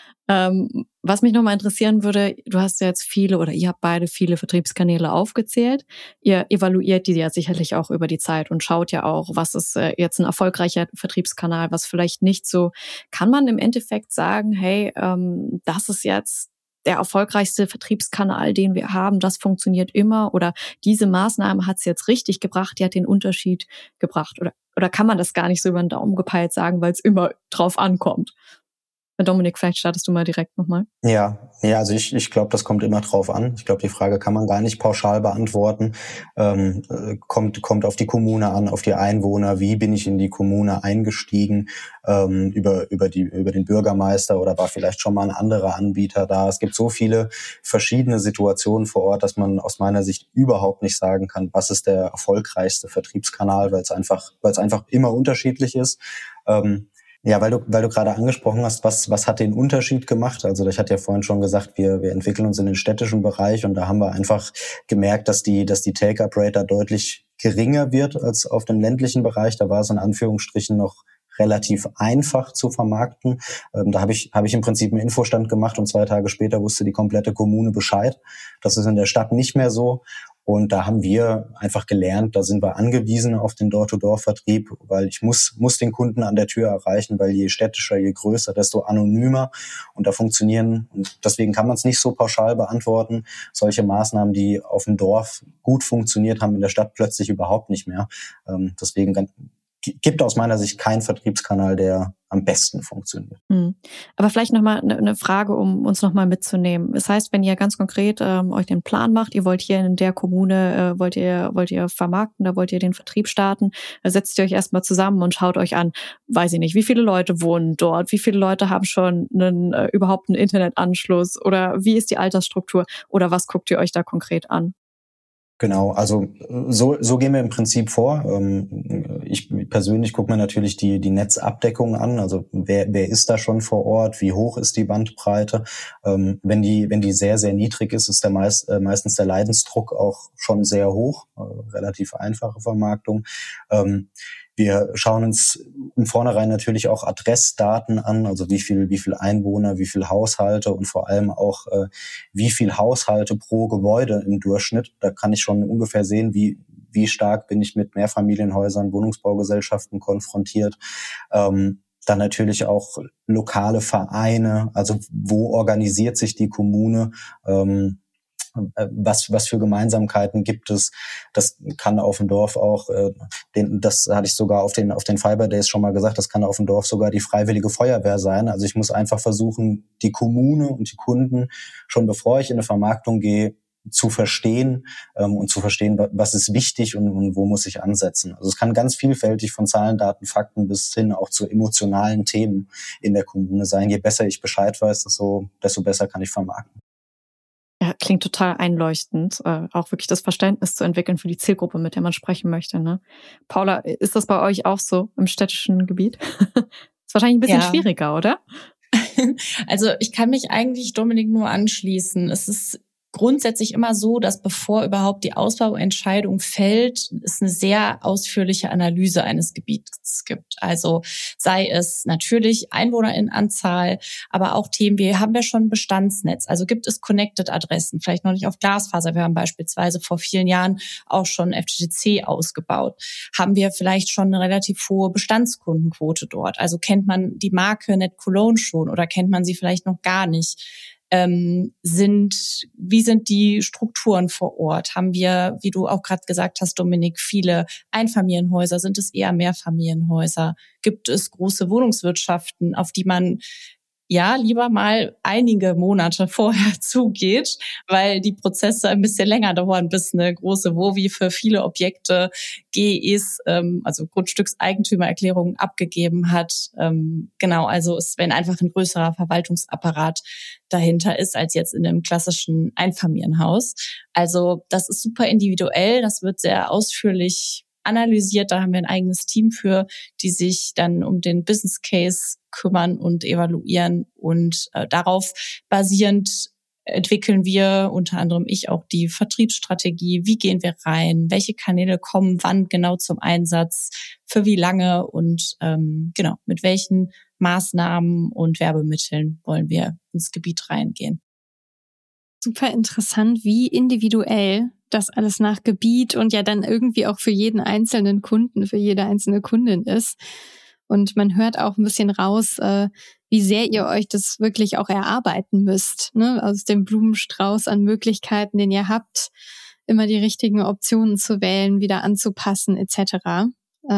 Was mich nochmal interessieren würde, du hast ja jetzt ihr habt beide viele Vertriebskanäle aufgezählt. Ihr evaluiert die ja sicherlich auch über die Zeit und schaut ja auch, was ist jetzt ein erfolgreicher Vertriebskanal, was vielleicht nicht so. Kann man im Endeffekt sagen, hey, das ist jetzt der erfolgreichste Vertriebskanal, den wir haben, das funktioniert immer, oder diese Maßnahme hat es jetzt richtig gebracht, die hat den Unterschied gebracht, oder kann man das gar nicht so über den Daumen gepeilt sagen, weil es immer drauf ankommt? Dominik, vielleicht startest du mal direkt nochmal. Ja, also ich glaube, das kommt immer drauf an. Ich glaube, die Frage kann man gar nicht pauschal beantworten. Kommt auf die Kommune an, auf die Einwohner. Wie bin ich in die Kommune eingestiegen? Über den Bürgermeister, oder war vielleicht schon mal ein anderer Anbieter da? Es gibt so viele verschiedene Situationen vor Ort, dass man aus meiner Sicht überhaupt nicht sagen kann, was ist der erfolgreichste Vertriebskanal, weil es einfach immer unterschiedlich ist. Ja, weil du gerade angesprochen hast, was hat den Unterschied gemacht? Also ich hatte ja vorhin schon gesagt, wir entwickeln uns in den städtischen Bereich und da haben wir einfach gemerkt, dass die Take-Up-Rate da deutlich geringer wird als auf dem ländlichen Bereich. Da war es in Anführungsstrichen noch relativ einfach zu vermarkten. Da habe ich im Prinzip einen Infostand gemacht und 2 Tage später wusste die komplette Kommune Bescheid. Das ist in der Stadt nicht mehr so. Und da haben wir einfach gelernt, da sind wir angewiesen auf den Door-to-Door-Vertrieb, weil ich muss den Kunden an der Tür erreichen, weil je städtischer, je größer, desto anonymer. Und da funktionieren, und deswegen kann man es nicht so pauschal beantworten, solche Maßnahmen, die auf dem Dorf gut funktioniert haben, in der Stadt plötzlich überhaupt nicht mehr. Deswegen gibt aus meiner Sicht keinen Vertriebskanal, der am besten funktioniert. Aber vielleicht nochmal eine Frage, um uns nochmal mitzunehmen. Das heißt, wenn ihr ganz konkret euch den Plan macht, ihr wollt hier in der Kommune, wollt ihr vermarkten, da wollt ihr den Vertrieb starten, da setzt ihr euch erstmal zusammen und schaut euch an, weiß ich nicht, wie viele Leute wohnen dort, wie viele Leute haben schon überhaupt einen Internetanschluss oder wie ist die Altersstruktur oder was guckt ihr euch da konkret an? Genau, also so gehen wir im Prinzip vor. Ich persönlich gucke mir natürlich die Netzabdeckung an, also wer ist da schon vor Ort, wie hoch ist die Bandbreite. Wenn die sehr, sehr niedrig ist, ist meistens der Leidensdruck auch schon sehr hoch, relativ einfache Vermarktung. Wir schauen uns im Vornherein natürlich auch Adressdaten an, also wie viel Einwohner, wie viel Haushalte und vor allem auch wie viel Haushalte pro Gebäude im Durchschnitt. Da kann ich schon ungefähr sehen, wie stark bin ich mit Mehrfamilienhäusern, Wohnungsbaugesellschaften konfrontiert. Dann natürlich auch lokale Vereine, also wo organisiert sich die Kommune, was für Gemeinsamkeiten gibt es. Das kann auf dem Dorf auch, das hatte ich sogar auf den Fiber Days schon mal gesagt, das kann auf dem Dorf sogar die Freiwillige Feuerwehr sein. Also ich muss einfach versuchen, die Kommune und die Kunden, schon bevor ich in eine Vermarktung gehe, zu verstehen und zu verstehen, was ist wichtig und wo muss ich ansetzen. Also es kann ganz vielfältig von Zahlen, Daten, Fakten bis hin auch zu emotionalen Themen in der Kommune sein. Je besser ich Bescheid weiß, desto besser kann ich vermarkten. Ja, klingt total einleuchtend, auch wirklich das Verständnis zu entwickeln für die Zielgruppe, mit der man sprechen möchte. Ne? Paula, ist das bei euch auch so im städtischen Gebiet? Ist wahrscheinlich ein bisschen schwieriger, oder? Also ich kann mich eigentlich Dominik nur anschließen. Es ist grundsätzlich immer so, dass bevor überhaupt die Ausbauentscheidung fällt, es eine sehr ausführliche Analyse eines Gebiets gibt. Also sei es natürlich EinwohnerInnenanzahl, aber auch Themen wie, haben wir schon ein Bestandsnetz? Also gibt es Connected-Adressen, vielleicht noch nicht auf Glasfaser. Wir haben beispielsweise vor vielen Jahren auch schon FTTC ausgebaut. Haben wir vielleicht schon eine relativ hohe Bestandskundenquote dort? Also kennt man die Marke NetCologne schon oder kennt man sie vielleicht noch gar nicht? Wie sind die Strukturen vor Ort? Haben wir, wie du auch gerade gesagt hast, Dominik, viele Einfamilienhäuser? Sind es eher Mehrfamilienhäuser? Gibt es große Wohnungswirtschaften, auf die man lieber mal einige Monate vorher zugeht, weil die Prozesse ein bisschen länger dauern, bis eine große WOWI für viele Objekte GEs, also Grundstückseigentümererklärungen abgegeben hat. Genau, also wenn einfach ein größerer Verwaltungsapparat dahinter ist, als jetzt in einem klassischen Einfamilienhaus. Also das ist super individuell, das wird sehr ausführlich analysiert. Da haben wir ein eigenes Team für, die sich dann um den Business Case kümmern und evaluieren. Und darauf basierend entwickeln wir, unter anderem ich, auch die Vertriebsstrategie. Wie gehen wir rein? Welche Kanäle kommen wann genau zum Einsatz? Für wie lange? Und mit welchen Maßnahmen und Werbemitteln wollen wir ins Gebiet reingehen? Super interessant, wie individuell das alles nach Gebiet und ja dann irgendwie auch für jeden einzelnen Kunden, für jede einzelne Kundin ist. Und man hört auch ein bisschen raus, wie sehr ihr euch das wirklich auch erarbeiten müsst, ne? Aus dem Blumenstrauß an Möglichkeiten, den ihr habt, immer die richtigen Optionen zu wählen, wieder anzupassen etc.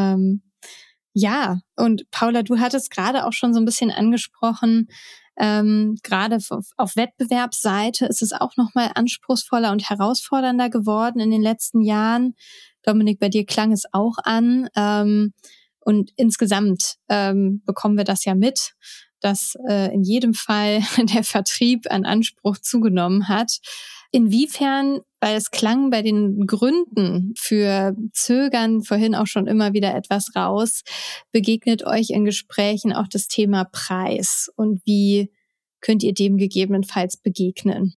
Und Paula, du hattest gerade auch schon so ein bisschen angesprochen, gerade auf Wettbewerbsseite ist es auch nochmal anspruchsvoller und herausfordernder geworden in den letzten Jahren. Dominik, bei dir klang es auch an. Und insgesamt bekommen wir das ja mit, dass in jedem Fall der Vertrieb an Anspruch zugenommen hat. Inwiefern, weil es klang bei den Gründen für Zögern vorhin auch schon immer wieder etwas raus, begegnet euch in Gesprächen auch das Thema Preis und wie könnt ihr dem gegebenenfalls begegnen?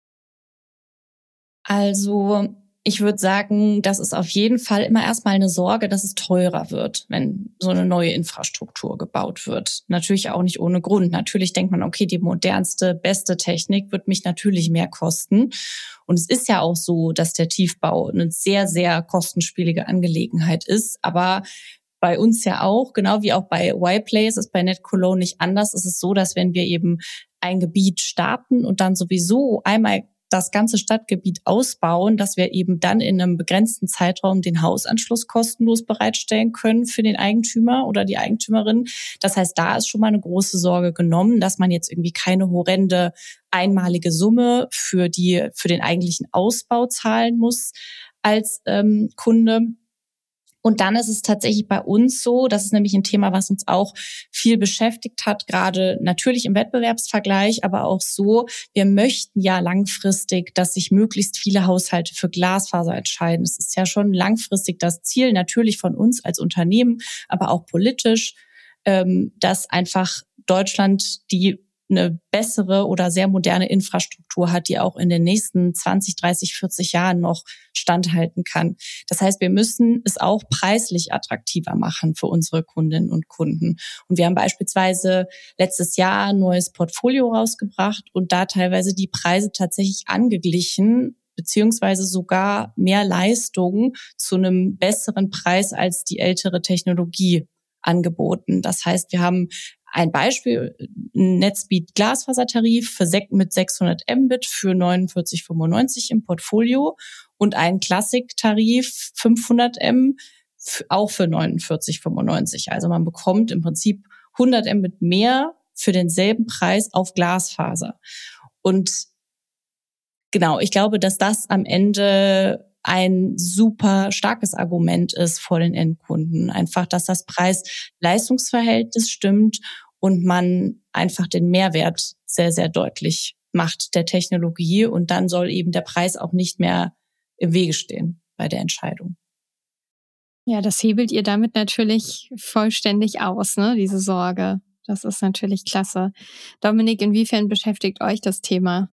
Also ich würde sagen, das ist auf jeden Fall immer erstmal eine Sorge, dass es teurer wird, wenn so eine neue Infrastruktur gebaut wird. Natürlich auch nicht ohne Grund. Natürlich denkt man, okay, die modernste, beste Technik wird mich natürlich mehr kosten. Und es ist ja auch so, dass der Tiefbau eine sehr, sehr kostenspielige Angelegenheit ist. Aber bei uns ja auch, genau wie auch bei Y-Play, ist es bei NetCologne nicht anders. Es ist so, dass wenn wir eben ein Gebiet starten und dann sowieso einmal das ganze Stadtgebiet ausbauen, dass wir eben dann in einem begrenzten Zeitraum den Hausanschluss kostenlos bereitstellen können für den Eigentümer oder die Eigentümerin. Das heißt, da ist schon mal eine große Sorge genommen, dass man jetzt irgendwie keine horrende einmalige Summe für den eigentlichen Ausbau zahlen muss als Kunde. Und dann ist es tatsächlich bei uns so, das ist nämlich ein Thema, was uns auch viel beschäftigt hat, gerade natürlich im Wettbewerbsvergleich, aber auch so, wir möchten ja langfristig, dass sich möglichst viele Haushalte für Glasfaser entscheiden. Es ist ja schon langfristig das Ziel, natürlich von uns als Unternehmen, aber auch politisch, dass einfach Deutschland eine bessere oder sehr moderne Infrastruktur hat, die auch in den nächsten 20, 30, 40 Jahren noch standhalten kann. Das heißt, wir müssen es auch preislich attraktiver machen für unsere Kundinnen und Kunden. Und wir haben beispielsweise letztes Jahr ein neues Portfolio rausgebracht und da teilweise die Preise tatsächlich angeglichen, beziehungsweise sogar mehr Leistung zu einem besseren Preis als die ältere Technologie angeboten. Das heißt, wir haben ein Beispiel, ein Netspeed Glasfasertarif mit 600 Mbit für 49,95 im Portfolio und einen Classic-Tarif 500 M auch für 49,95. Also man bekommt im Prinzip 100 Mbit mehr für denselben Preis auf Glasfaser. Und genau, ich glaube, dass das am Ende ein super starkes Argument ist vor den Endkunden. Einfach, dass das Preis-Leistungsverhältnis stimmt und man einfach den Mehrwert sehr, sehr deutlich macht der Technologie. Und dann soll eben der Preis auch nicht mehr im Wege stehen bei der Entscheidung. Ja, das hebelt ihr damit natürlich vollständig aus, ne, diese Sorge. Das ist natürlich klasse. Dominik, inwiefern beschäftigt euch das Thema?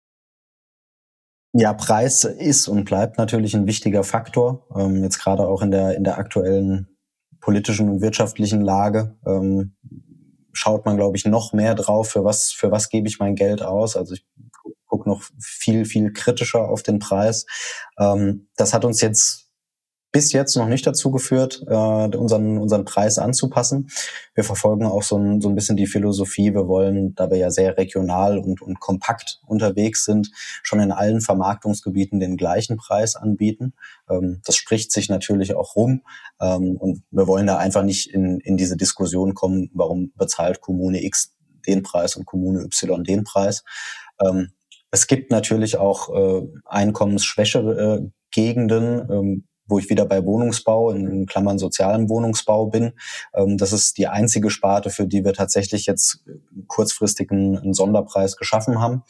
Ja, Preis ist und bleibt natürlich ein wichtiger Faktor. Jetzt gerade auch in der aktuellen politischen und wirtschaftlichen Lage schaut man, glaube ich, noch mehr drauf, für was gebe ich mein Geld aus. Also ich gucke noch viel, viel kritischer auf den Preis. Das hat uns bis jetzt noch nicht dazu geführt, unseren Preis anzupassen. Wir verfolgen auch so ein bisschen die Philosophie, wir wollen, da wir ja sehr regional und kompakt unterwegs sind, schon in allen Vermarktungsgebieten den gleichen Preis anbieten. Das spricht sich natürlich auch rum. Und wir wollen da einfach nicht in diese Diskussion kommen, warum bezahlt Kommune X den Preis und Kommune Y den Preis. Es gibt natürlich auch einkommensschwächere Gegenden, wo ich wieder bei Wohnungsbau, in Klammern sozialem Wohnungsbau bin. Das ist die einzige Sparte, für die wir tatsächlich jetzt kurzfristig einen Sonderpreis geschaffen haben,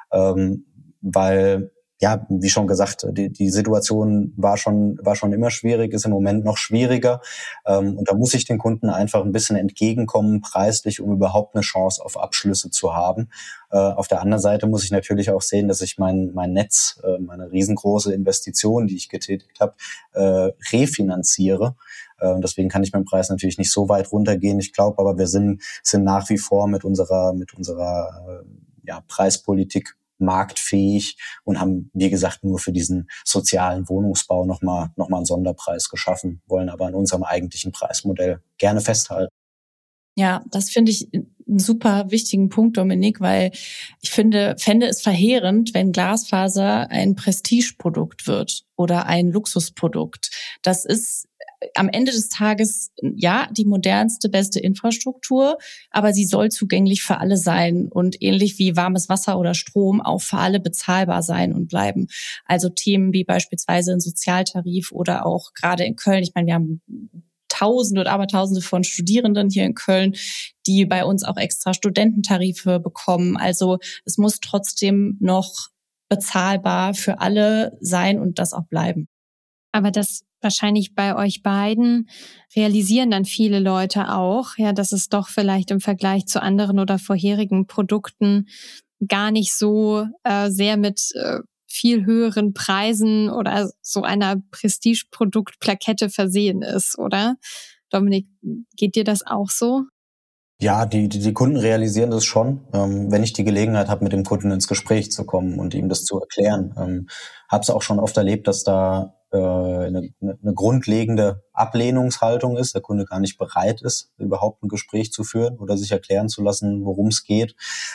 weil, ja, wie schon gesagt, die Situation war schon immer schwierig, ist im Moment noch schwieriger. Und da muss ich den Kunden einfach ein bisschen entgegenkommen, preislich, um überhaupt eine Chance auf Abschlüsse zu haben. Auf der anderen Seite muss ich natürlich auch sehen, dass ich mein Netz, meine riesengroße Investition, die ich getätigt habe, refinanziere. Deswegen kann ich mit dem Preis natürlich nicht so weit runtergehen. Ich glaube aber, wir sind nach wie vor mit unserer Preispolitik marktfähig und haben, wie gesagt, nur für diesen sozialen Wohnungsbau noch mal einen Sonderpreis geschaffen, wollen aber an unserem eigentlichen Preismodell gerne festhalten. Ja, das finde ich einen super wichtigen Punkt, Dominik, weil ich fände es verheerend, wenn Glasfaser ein Prestigeprodukt wird oder ein Luxusprodukt. Das ist am Ende des Tages, ja, die modernste, beste Infrastruktur, aber sie soll zugänglich für alle sein und ähnlich wie warmes Wasser oder Strom auch für alle bezahlbar sein und bleiben. Also Themen wie beispielsweise ein Sozialtarif oder auch gerade in Köln, ich meine, wir haben Tausende und Abertausende von Studierenden hier in Köln, die bei uns auch extra Studententarife bekommen. Also es muss trotzdem noch bezahlbar für alle sein und das auch bleiben. Aber das wahrscheinlich bei euch beiden realisieren dann viele Leute auch, ja, dass es doch vielleicht im Vergleich zu anderen oder vorherigen Produkten gar nicht so sehr mit viel höheren Preisen oder so einer Prestige-Produkt-Plakette versehen ist, oder? Dominik, geht dir das auch so? Ja, die Kunden realisieren das schon. Wenn ich die Gelegenheit habe, mit dem Kunden ins Gespräch zu kommen und ihm das zu erklären, habe es auch schon oft erlebt, dass da eine grundlegende Ablehnungshaltung ist, der Kunde gar nicht bereit ist, überhaupt ein Gespräch zu führen oder sich erklären zu lassen, worum es geht.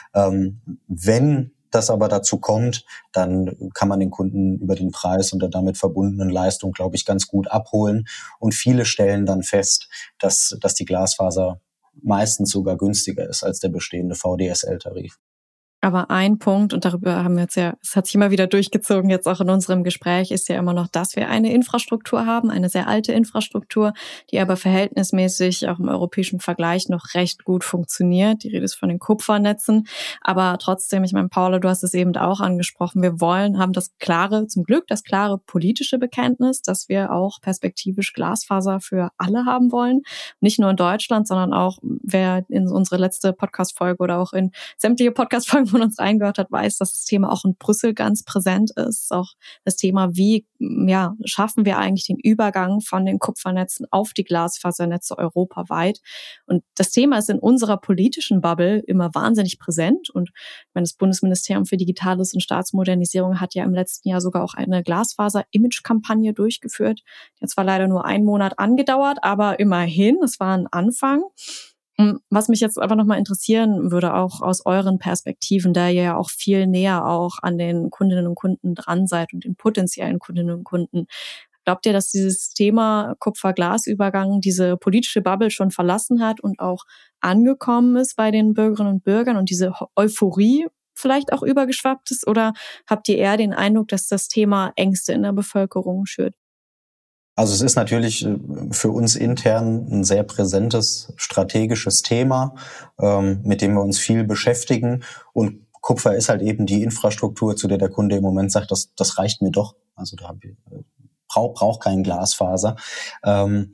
Wenn das aber dazu kommt, dann kann man den Kunden über den Preis und der damit verbundenen Leistung, glaube ich, ganz gut abholen. Und viele stellen dann fest, dass die Glasfaser meistens sogar günstiger ist als der bestehende VDSL-Tarif. Aber ein Punkt, und darüber haben wir jetzt ja, es hat sich immer wieder durchgezogen, jetzt auch in unserem Gespräch, ist ja immer noch, dass wir eine Infrastruktur haben, eine sehr alte Infrastruktur, die aber verhältnismäßig auch im europäischen Vergleich noch recht gut funktioniert. Die Rede ist von den Kupfernetzen. Aber trotzdem, ich meine, Paula, du hast es eben auch angesprochen, haben zum Glück das klare politische Bekenntnis, dass wir auch perspektivisch Glasfaser für alle haben wollen. Nicht nur in Deutschland, sondern auch, wer in unsere letzte Podcast-Folge oder auch in sämtliche Podcast-Folgen von uns reingehört hat, weiß, dass das Thema auch in Brüssel ganz präsent ist. Auch das Thema, wie schaffen wir eigentlich den Übergang von den Kupfernetzen auf die Glasfasernetze europaweit. Und das Thema ist in unserer politischen Bubble immer wahnsinnig präsent. Und ich meine, das Bundesministerium für Digitales und Staatsmodernisierung hat ja im letzten Jahr sogar auch eine Glasfaser-Image-Kampagne durchgeführt. Die hat zwar leider nur 1 Monat angedauert, aber immerhin, es war ein Anfang. Was mich jetzt einfach nochmal interessieren würde, auch aus euren Perspektiven, da ihr ja auch viel näher auch an den Kundinnen und Kunden dran seid und den potenziellen Kundinnen und Kunden. Glaubt ihr, dass dieses Thema Kupfer-Glas-Übergang diese politische Bubble schon verlassen hat und auch angekommen ist bei den Bürgerinnen und Bürgern und diese Euphorie vielleicht auch übergeschwappt ist? Oder habt ihr eher den Eindruck, dass das Thema Ängste in der Bevölkerung schürt? Also es ist natürlich für uns intern ein sehr präsentes strategisches Thema, mit dem wir uns viel beschäftigen. Und Kupfer ist halt eben die Infrastruktur, zu der der Kunde im Moment sagt, das reicht mir doch. Also da braucht kein Glasfaser. Wenn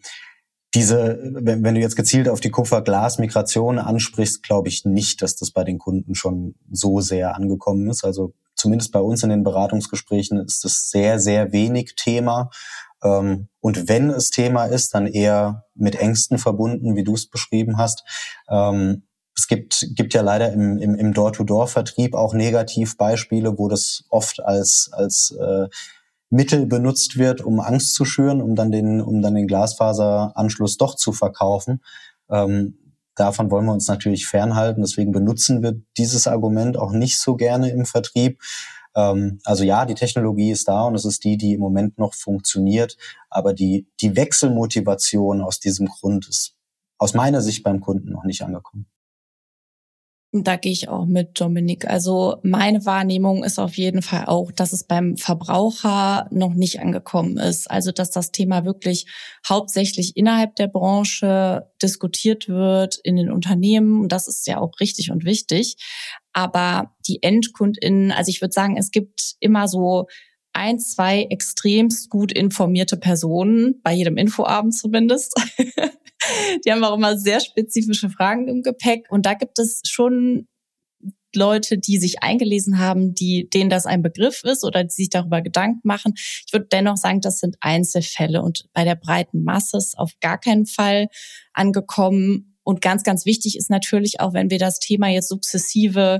du jetzt gezielt auf die Kupfer-Glas-Migration ansprichst, glaube ich nicht, dass das bei den Kunden schon so sehr angekommen ist. Also zumindest bei uns in den Beratungsgesprächen ist das sehr, sehr wenig Thema. Und wenn es Thema ist, dann eher mit Ängsten verbunden, wie du es beschrieben hast. Es gibt ja leider im Door-to-Door-Vertrieb auch Negativbeispiele, wo das oft als Mittel benutzt wird, um Angst zu schüren, um dann den Glasfaseranschluss doch zu verkaufen. Davon wollen wir uns natürlich fernhalten. Deswegen benutzen wir dieses Argument auch nicht so gerne im Vertrieb. Also ja, die Technologie ist da und es ist die im Moment noch funktioniert. Aber die Wechselmotivation aus diesem Grund ist aus meiner Sicht beim Kunden noch nicht angekommen. Da gehe ich auch mit, Dominik. Also meine Wahrnehmung ist auf jeden Fall auch, dass es beim Verbraucher noch nicht angekommen ist. Also dass das Thema wirklich hauptsächlich innerhalb der Branche diskutiert wird, in den Unternehmen. Und das ist ja auch richtig und wichtig. Aber die EndkundInnen, also ich würde sagen, es gibt immer so 1, 2 extremst gut informierte Personen, bei jedem Infoabend zumindest. Die haben auch immer sehr spezifische Fragen im Gepäck. Und da gibt es schon Leute, die sich eingelesen haben, denen das ein Begriff ist oder die sich darüber Gedanken machen. Ich würde dennoch sagen, das sind Einzelfälle. Und bei der breiten Masse ist auf gar keinen Fall angekommen. Und ganz, ganz wichtig ist natürlich auch, wenn das Thema sukzessive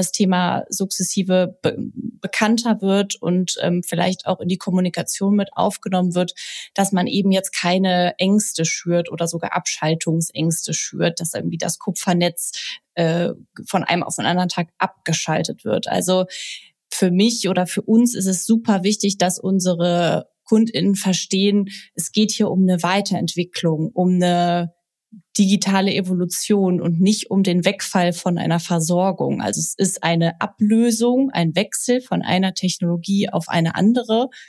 bekannter wird und vielleicht auch in die Kommunikation mit aufgenommen wird, dass man eben jetzt keine Ängste schürt oder sogar Abschaltungsängste schürt, dass irgendwie das Kupfernetz von einem auf den anderen Tag abgeschaltet wird. Also für mich oder für uns ist es super wichtig, dass unsere KundInnen verstehen, es geht hier um eine Weiterentwicklung, um eine digitale Evolution und nicht um den Wegfall von einer Versorgung. Also es ist eine Ablösung, ein Wechsel von einer Technologie auf eine andere.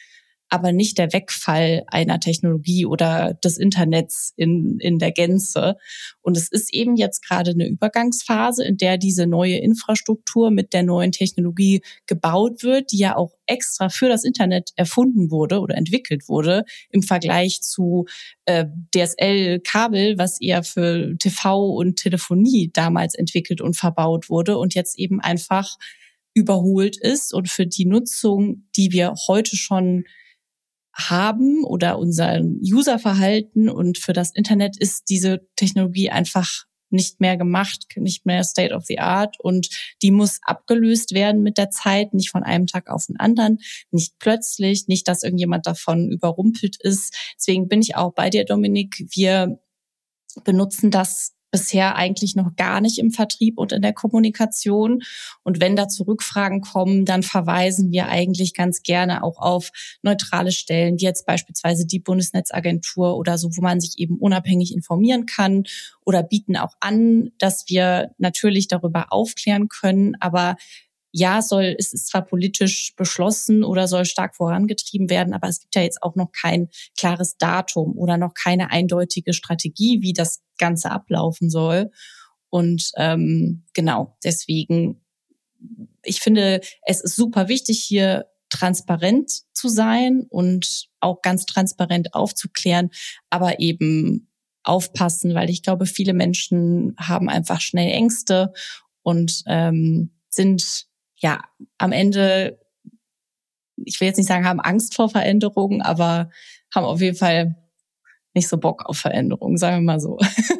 aber nicht der Wegfall einer Technologie oder des Internets in der Gänze. Und es ist eben jetzt gerade eine Übergangsphase, in der diese neue Infrastruktur mit der neuen Technologie gebaut wird, die ja auch extra für das Internet erfunden wurde oder entwickelt wurde, im Vergleich zu DSL-Kabel, was eher für TV und Telefonie damals entwickelt und verbaut wurde und jetzt eben einfach überholt ist und für die Nutzung, die wir heute schon haben oder unser Userverhalten und für das Internet ist diese Technologie einfach nicht mehr gemacht, nicht mehr State of the Art und die muss abgelöst werden mit der Zeit, nicht von einem Tag auf den anderen, nicht plötzlich, nicht, dass irgendjemand davon überrumpelt ist. Deswegen bin ich auch bei dir, Dominik. Wir benutzen das bisher eigentlich noch gar nicht im Vertrieb und in der Kommunikation. Und wenn dazu Rückfragen kommen, dann verweisen wir eigentlich ganz gerne auch auf neutrale Stellen, wie jetzt beispielsweise die Bundesnetzagentur oder so, wo man sich eben unabhängig informieren kann oder bieten auch an, dass wir natürlich darüber aufklären können, aber ja, es ist zwar politisch beschlossen oder soll stark vorangetrieben werden, aber es gibt ja jetzt auch noch kein klares Datum oder noch keine eindeutige Strategie, wie das Ganze ablaufen soll. Und genau, deswegen, ich finde, es ist super wichtig, hier transparent zu sein und auch ganz transparent aufzuklären, aber eben aufpassen, weil ich glaube, viele Menschen haben einfach schnell Ängste und sind ja am Ende, ich will jetzt nicht sagen, haben Angst vor Veränderungen, aber haben auf jeden Fall nicht so Bock auf Veränderungen, sagen wir mal so.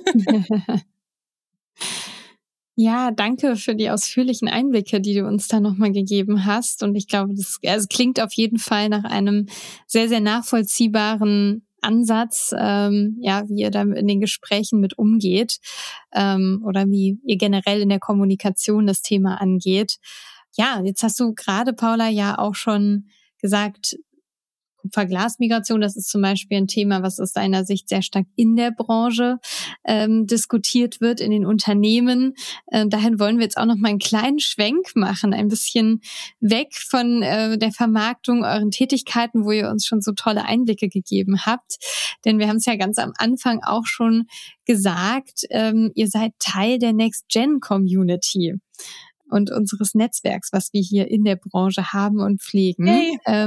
Ja, danke für die ausführlichen Einblicke, die du uns da nochmal gegeben hast. Und ich glaube, das klingt auf jeden Fall nach einem sehr, sehr nachvollziehbaren Ansatz, wie ihr da in den Gesprächen mit umgeht oder wie ihr generell in der Kommunikation das Thema angeht. Ja, jetzt hast du gerade, Paula, ja auch schon gesagt, Kupferglasmigration, das ist zum Beispiel ein Thema, was aus deiner Sicht sehr stark in der Branche diskutiert wird, in den Unternehmen. Dahin wollen wir jetzt auch noch mal einen kleinen Schwenk machen, ein bisschen weg von der Vermarktung, euren Tätigkeiten, wo ihr uns schon so tolle Einblicke gegeben habt. Denn wir haben es ja ganz am Anfang auch schon gesagt, ihr seid Teil der Next-Gen-Community und unseres Netzwerks, was wir hier in der Branche haben und pflegen. Hey. Ja,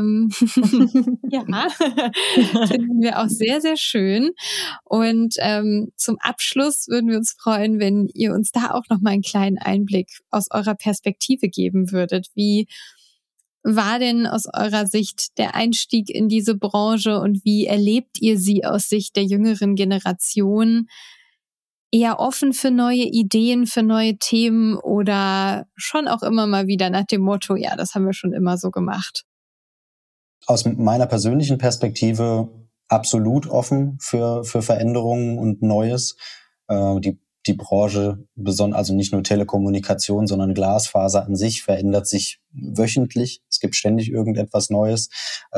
finden wir auch sehr, sehr schön. Und zum Abschluss würden wir uns freuen, wenn ihr uns da auch noch mal einen kleinen Einblick aus eurer Perspektive geben würdet. Wie war denn aus eurer Sicht der Einstieg in diese Branche und wie erlebt ihr sie aus Sicht der jüngeren Generation? Eher offen für neue Ideen, für neue Themen oder schon auch immer mal wieder nach dem Motto, ja, das haben wir schon immer so gemacht? Aus meiner persönlichen Perspektive absolut offen für Veränderungen und Neues. Die Branche, also nicht nur Telekommunikation, sondern Glasfaser an sich verändert sich wöchentlich. Es gibt ständig irgendetwas Neues.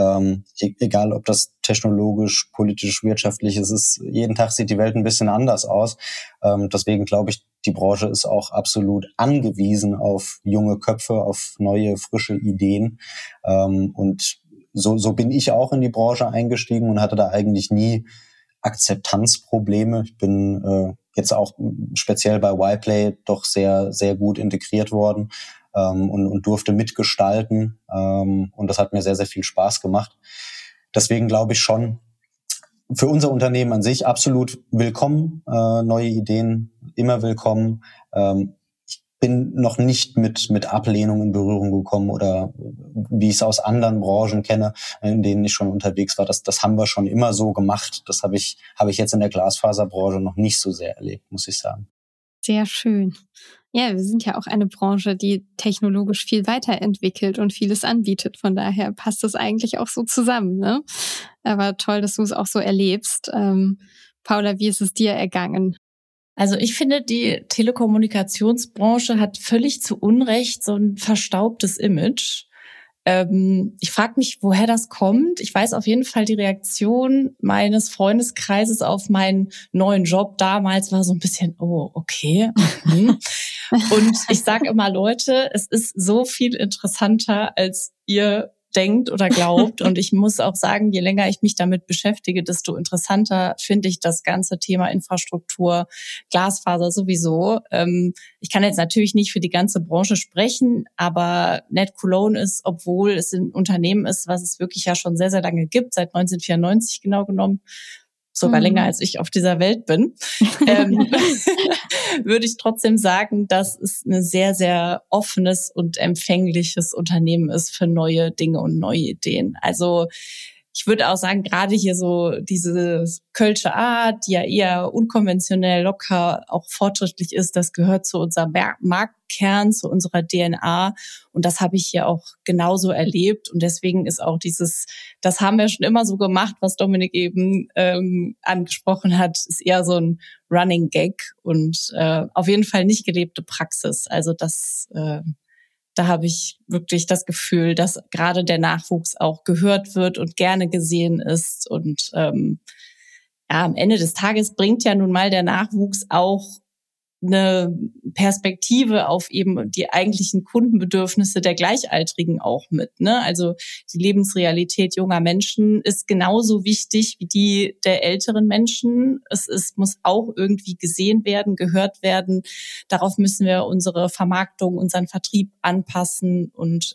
Egal, ob das technologisch, politisch, wirtschaftlich ist, jeden Tag sieht die Welt ein bisschen anders aus. Deswegen glaube ich, die Branche ist auch absolut angewiesen auf junge Köpfe, auf neue, frische Ideen. Und so bin ich auch in die Branche eingestiegen und hatte da eigentlich nie Akzeptanzprobleme. Ich bin jetzt auch speziell bei Yplay doch sehr, sehr gut integriert worden und durfte mitgestalten. Und das hat mir sehr, sehr viel Spaß gemacht. Deswegen glaube ich schon, für unser Unternehmen an sich absolut willkommen, neue Ideen, immer willkommen. Ich bin noch nicht mit Ablehnung in Berührung gekommen oder wie ich es aus anderen Branchen kenne, in denen ich schon unterwegs war. Das haben wir schon immer so gemacht. Das habe ich jetzt in der Glasfaserbranche noch nicht so sehr erlebt, muss ich sagen. Sehr schön. Ja, wir sind ja auch eine Branche, die technologisch viel weiterentwickelt und vieles anbietet. Von daher passt das eigentlich auch so zusammen, ne? Aber toll, dass du es auch so erlebst. Paula, wie ist es dir ergangen? Also ich finde, die Telekommunikationsbranche hat völlig zu Unrecht so ein verstaubtes Image. Ich frage mich, woher das kommt. Ich weiß auf jeden Fall, die Reaktion meines Freundeskreises auf meinen neuen Job damals war so ein bisschen, oh, okay. Und ich sage immer, Leute, es ist so viel interessanter, als ihr denkt oder glaubt. Und ich muss auch sagen, je länger ich mich damit beschäftige, desto interessanter finde ich das ganze Thema Infrastruktur, Glasfaser sowieso. Ich kann jetzt natürlich nicht für die ganze Branche sprechen, aber NetCologne ist, obwohl es ein Unternehmen ist, was es wirklich ja schon sehr, sehr lange gibt, seit 1994 genau genommen, sogar länger als ich auf dieser Welt bin, würde ich trotzdem sagen, dass es ein sehr, sehr offenes und empfängliches Unternehmen ist für neue Dinge und neue Ideen. Also ich würde auch sagen, gerade hier so diese Kölsche Art, die ja eher unkonventionell, locker, auch fortschrittlich ist, das gehört zu unserem Marktkern, zu unserer DNA. Und das habe ich hier auch genauso erlebt. Und deswegen ist auch das haben wir schon immer so gemacht, was Dominik eben angesprochen hat, ist eher so ein Running Gag und auf jeden Fall nicht gelebte Praxis. Also da habe ich wirklich das Gefühl, dass gerade der Nachwuchs auch gehört wird und gerne gesehen ist. Und am Ende des Tages bringt ja nun mal der Nachwuchs auch eine Perspektive auf eben die eigentlichen Kundenbedürfnisse der Gleichaltrigen auch mit, ne? Also die Lebensrealität junger Menschen ist genauso wichtig wie die der älteren Menschen. Es muss auch irgendwie gesehen werden, gehört werden. Darauf müssen wir unsere Vermarktung, unseren Vertrieb anpassen und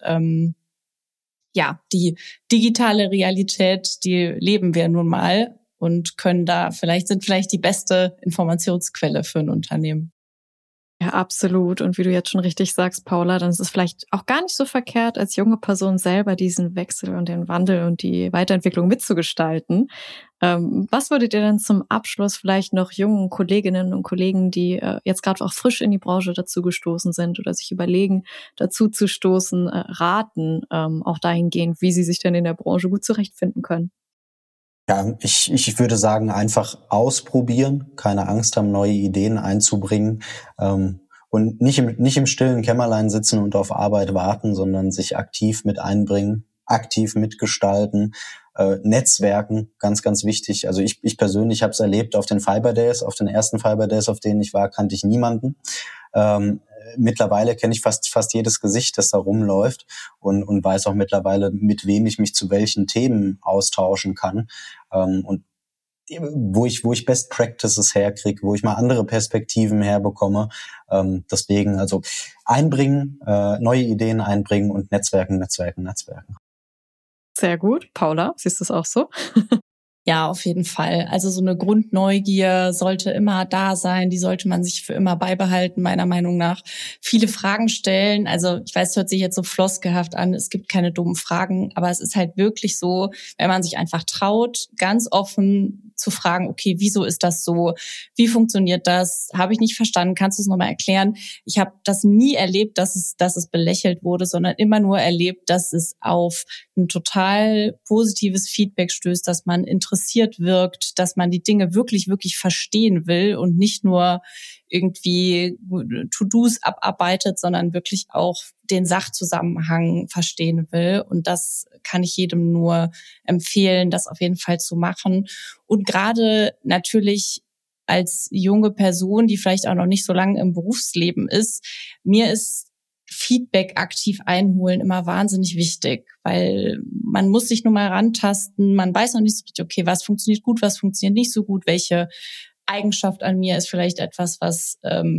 die digitale Realität, die leben wir nun mal und sind vielleicht die beste Informationsquelle für ein Unternehmen. Ja, absolut. Und wie du jetzt schon richtig sagst, Paula, dann ist es vielleicht auch gar nicht so verkehrt, als junge Person selber diesen Wechsel und den Wandel und die Weiterentwicklung mitzugestalten. Was würdet ihr denn zum Abschluss vielleicht noch jungen Kolleginnen und Kollegen, die jetzt gerade auch frisch in die Branche dazu gestoßen sind oder sich überlegen, dazu zu stoßen, raten, auch dahingehend, wie sie sich denn in der Branche gut zurechtfinden können? Ja, ich würde sagen, einfach ausprobieren, keine Angst haben, neue Ideen einzubringen, und nicht im stillen Kämmerlein sitzen und auf Arbeit warten, sondern sich aktiv mit einbringen, aktiv mitgestalten, Netzwerken, ganz, ganz wichtig. Also ich persönlich habe es erlebt auf den ersten Fiber Days, auf denen ich war, kannte ich niemanden. Mittlerweile kenne ich fast jedes Gesicht, das da rumläuft und weiß auch mittlerweile, mit wem ich mich zu welchen Themen austauschen kann, und wo ich Best Practices herkriege, wo ich mal andere Perspektiven herbekomme. Deswegen also einbringen, neue Ideen einbringen und Netzwerken. Sehr gut. Paula, siehst du es auch so? Ja, auf jeden Fall. Also so eine Grundneugier sollte immer da sein. Die sollte man sich für immer beibehalten, meiner Meinung nach. Viele Fragen stellen. Also ich weiß, es hört sich jetzt so floskelhaft an. Es gibt keine dummen Fragen. Aber es ist halt wirklich so, wenn man sich einfach traut, ganz offen zu fragen, okay, wieso ist das so? Wie funktioniert das? Habe ich nicht verstanden? Kannst du es nochmal erklären? Ich habe das nie erlebt, dass es belächelt wurde, sondern immer nur erlebt, dass es auf ein total positives Feedback stößt, dass man interessiert wirkt, dass man die Dinge wirklich, wirklich verstehen will und nicht nur irgendwie To-Dos abarbeitet, sondern wirklich auch den Sachzusammenhang verstehen will. Und das kann ich jedem nur empfehlen, das auf jeden Fall zu machen. Und gerade natürlich als junge Person, die vielleicht auch noch nicht so lange im Berufsleben ist, mir ist Feedback aktiv einholen immer wahnsinnig wichtig, weil man muss sich nur mal rantasten, man weiß noch nicht so richtig, okay, was funktioniert gut, was funktioniert nicht so gut, welche Eigenschaft an mir ist vielleicht etwas, was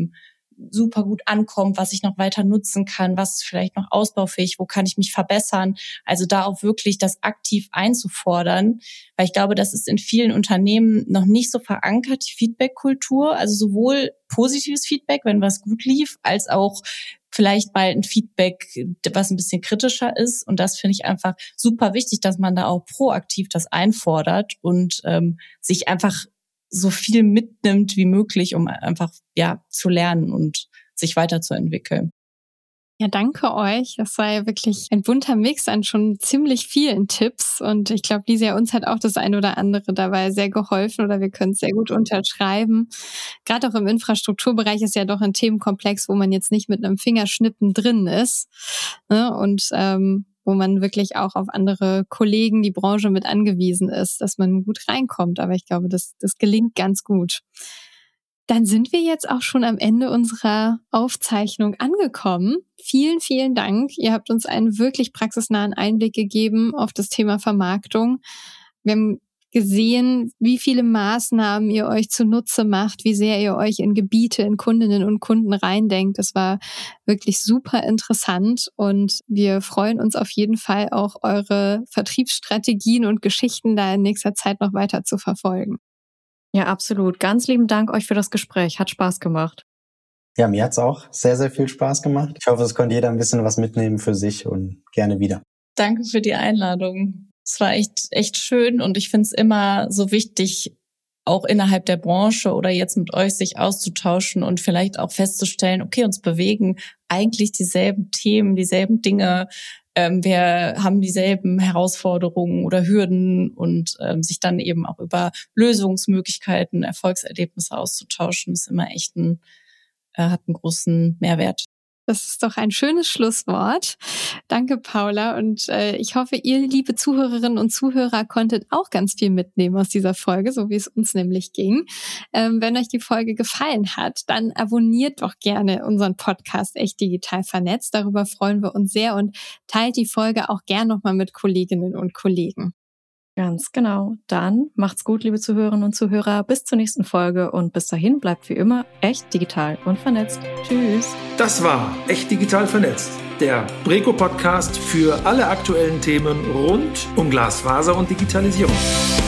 super gut ankommt, was ich noch weiter nutzen kann, was ist vielleicht noch ausbaufähig, wo kann ich mich verbessern. Also da auch wirklich das aktiv einzufordern, weil ich glaube, das ist in vielen Unternehmen noch nicht so verankert, die Feedback-Kultur. Also sowohl positives Feedback, wenn was gut lief, als auch vielleicht mal ein Feedback, was ein bisschen kritischer ist. Und das finde ich einfach super wichtig, dass man da auch proaktiv das einfordert und sich einfach so viel mitnimmt wie möglich, um einfach zu lernen und sich weiterzuentwickeln. Ja, danke euch. Das war ja wirklich ein bunter Mix an schon ziemlich vielen Tipps. Und ich glaube, Lisa, uns hat auch das eine oder andere dabei sehr geholfen oder wir können es sehr gut unterschreiben. Gerade auch im Infrastrukturbereich ist ja doch ein Themenkomplex, wo man jetzt nicht mit einem Fingerschnippen drin ist, ne? Und wo man wirklich auch auf andere Kollegen, die Branche mit angewiesen ist, dass man gut reinkommt. Aber ich glaube, das gelingt ganz gut. Dann sind wir jetzt auch schon am Ende unserer Aufzeichnung angekommen. Vielen, vielen Dank. Ihr habt uns einen wirklich praxisnahen Einblick gegeben auf das Thema Vermarktung. Wir haben gesehen, wie viele Maßnahmen ihr euch zunutze macht, wie sehr ihr euch in Gebiete, in Kundinnen und Kunden reindenkt. Das war wirklich super interessant und wir freuen uns auf jeden Fall auch, eure Vertriebsstrategien und Geschichten da in nächster Zeit noch weiter zu verfolgen. Ja, absolut. Ganz lieben Dank euch für das Gespräch. Hat Spaß gemacht. Ja, mir hat's auch sehr, sehr viel Spaß gemacht. Ich hoffe, es konnte jeder ein bisschen was mitnehmen für sich und gerne wieder. Danke für die Einladung. Es war echt schön und ich finde es immer so wichtig, auch innerhalb der Branche oder jetzt mit euch sich auszutauschen und vielleicht auch festzustellen, okay, uns bewegen eigentlich dieselben Themen, dieselben Dinge. Wir haben dieselben Herausforderungen oder Hürden und sich dann eben auch über Lösungsmöglichkeiten, Erfolgserlebnisse auszutauschen, ist immer echt hat einen großen Mehrwert. Das ist doch ein schönes Schlusswort. Danke, Paula. Und ich hoffe, ihr, liebe Zuhörerinnen und Zuhörer, konntet auch ganz viel mitnehmen aus dieser Folge, so wie es uns nämlich ging. Wenn euch die Folge gefallen hat, dann abonniert doch gerne unseren Podcast Echt Digital Vernetzt. Darüber freuen wir uns sehr und teilt die Folge auch gern nochmal mit Kolleginnen und Kollegen. Ganz genau. Dann macht's gut, liebe Zuhörerinnen und Zuhörer. Bis zur nächsten Folge und bis dahin bleibt wie immer echt digital und vernetzt. Tschüss. Das war Echt Digital Vernetzt, der Breco-Podcast für alle aktuellen Themen rund um Glasfaser und Digitalisierung.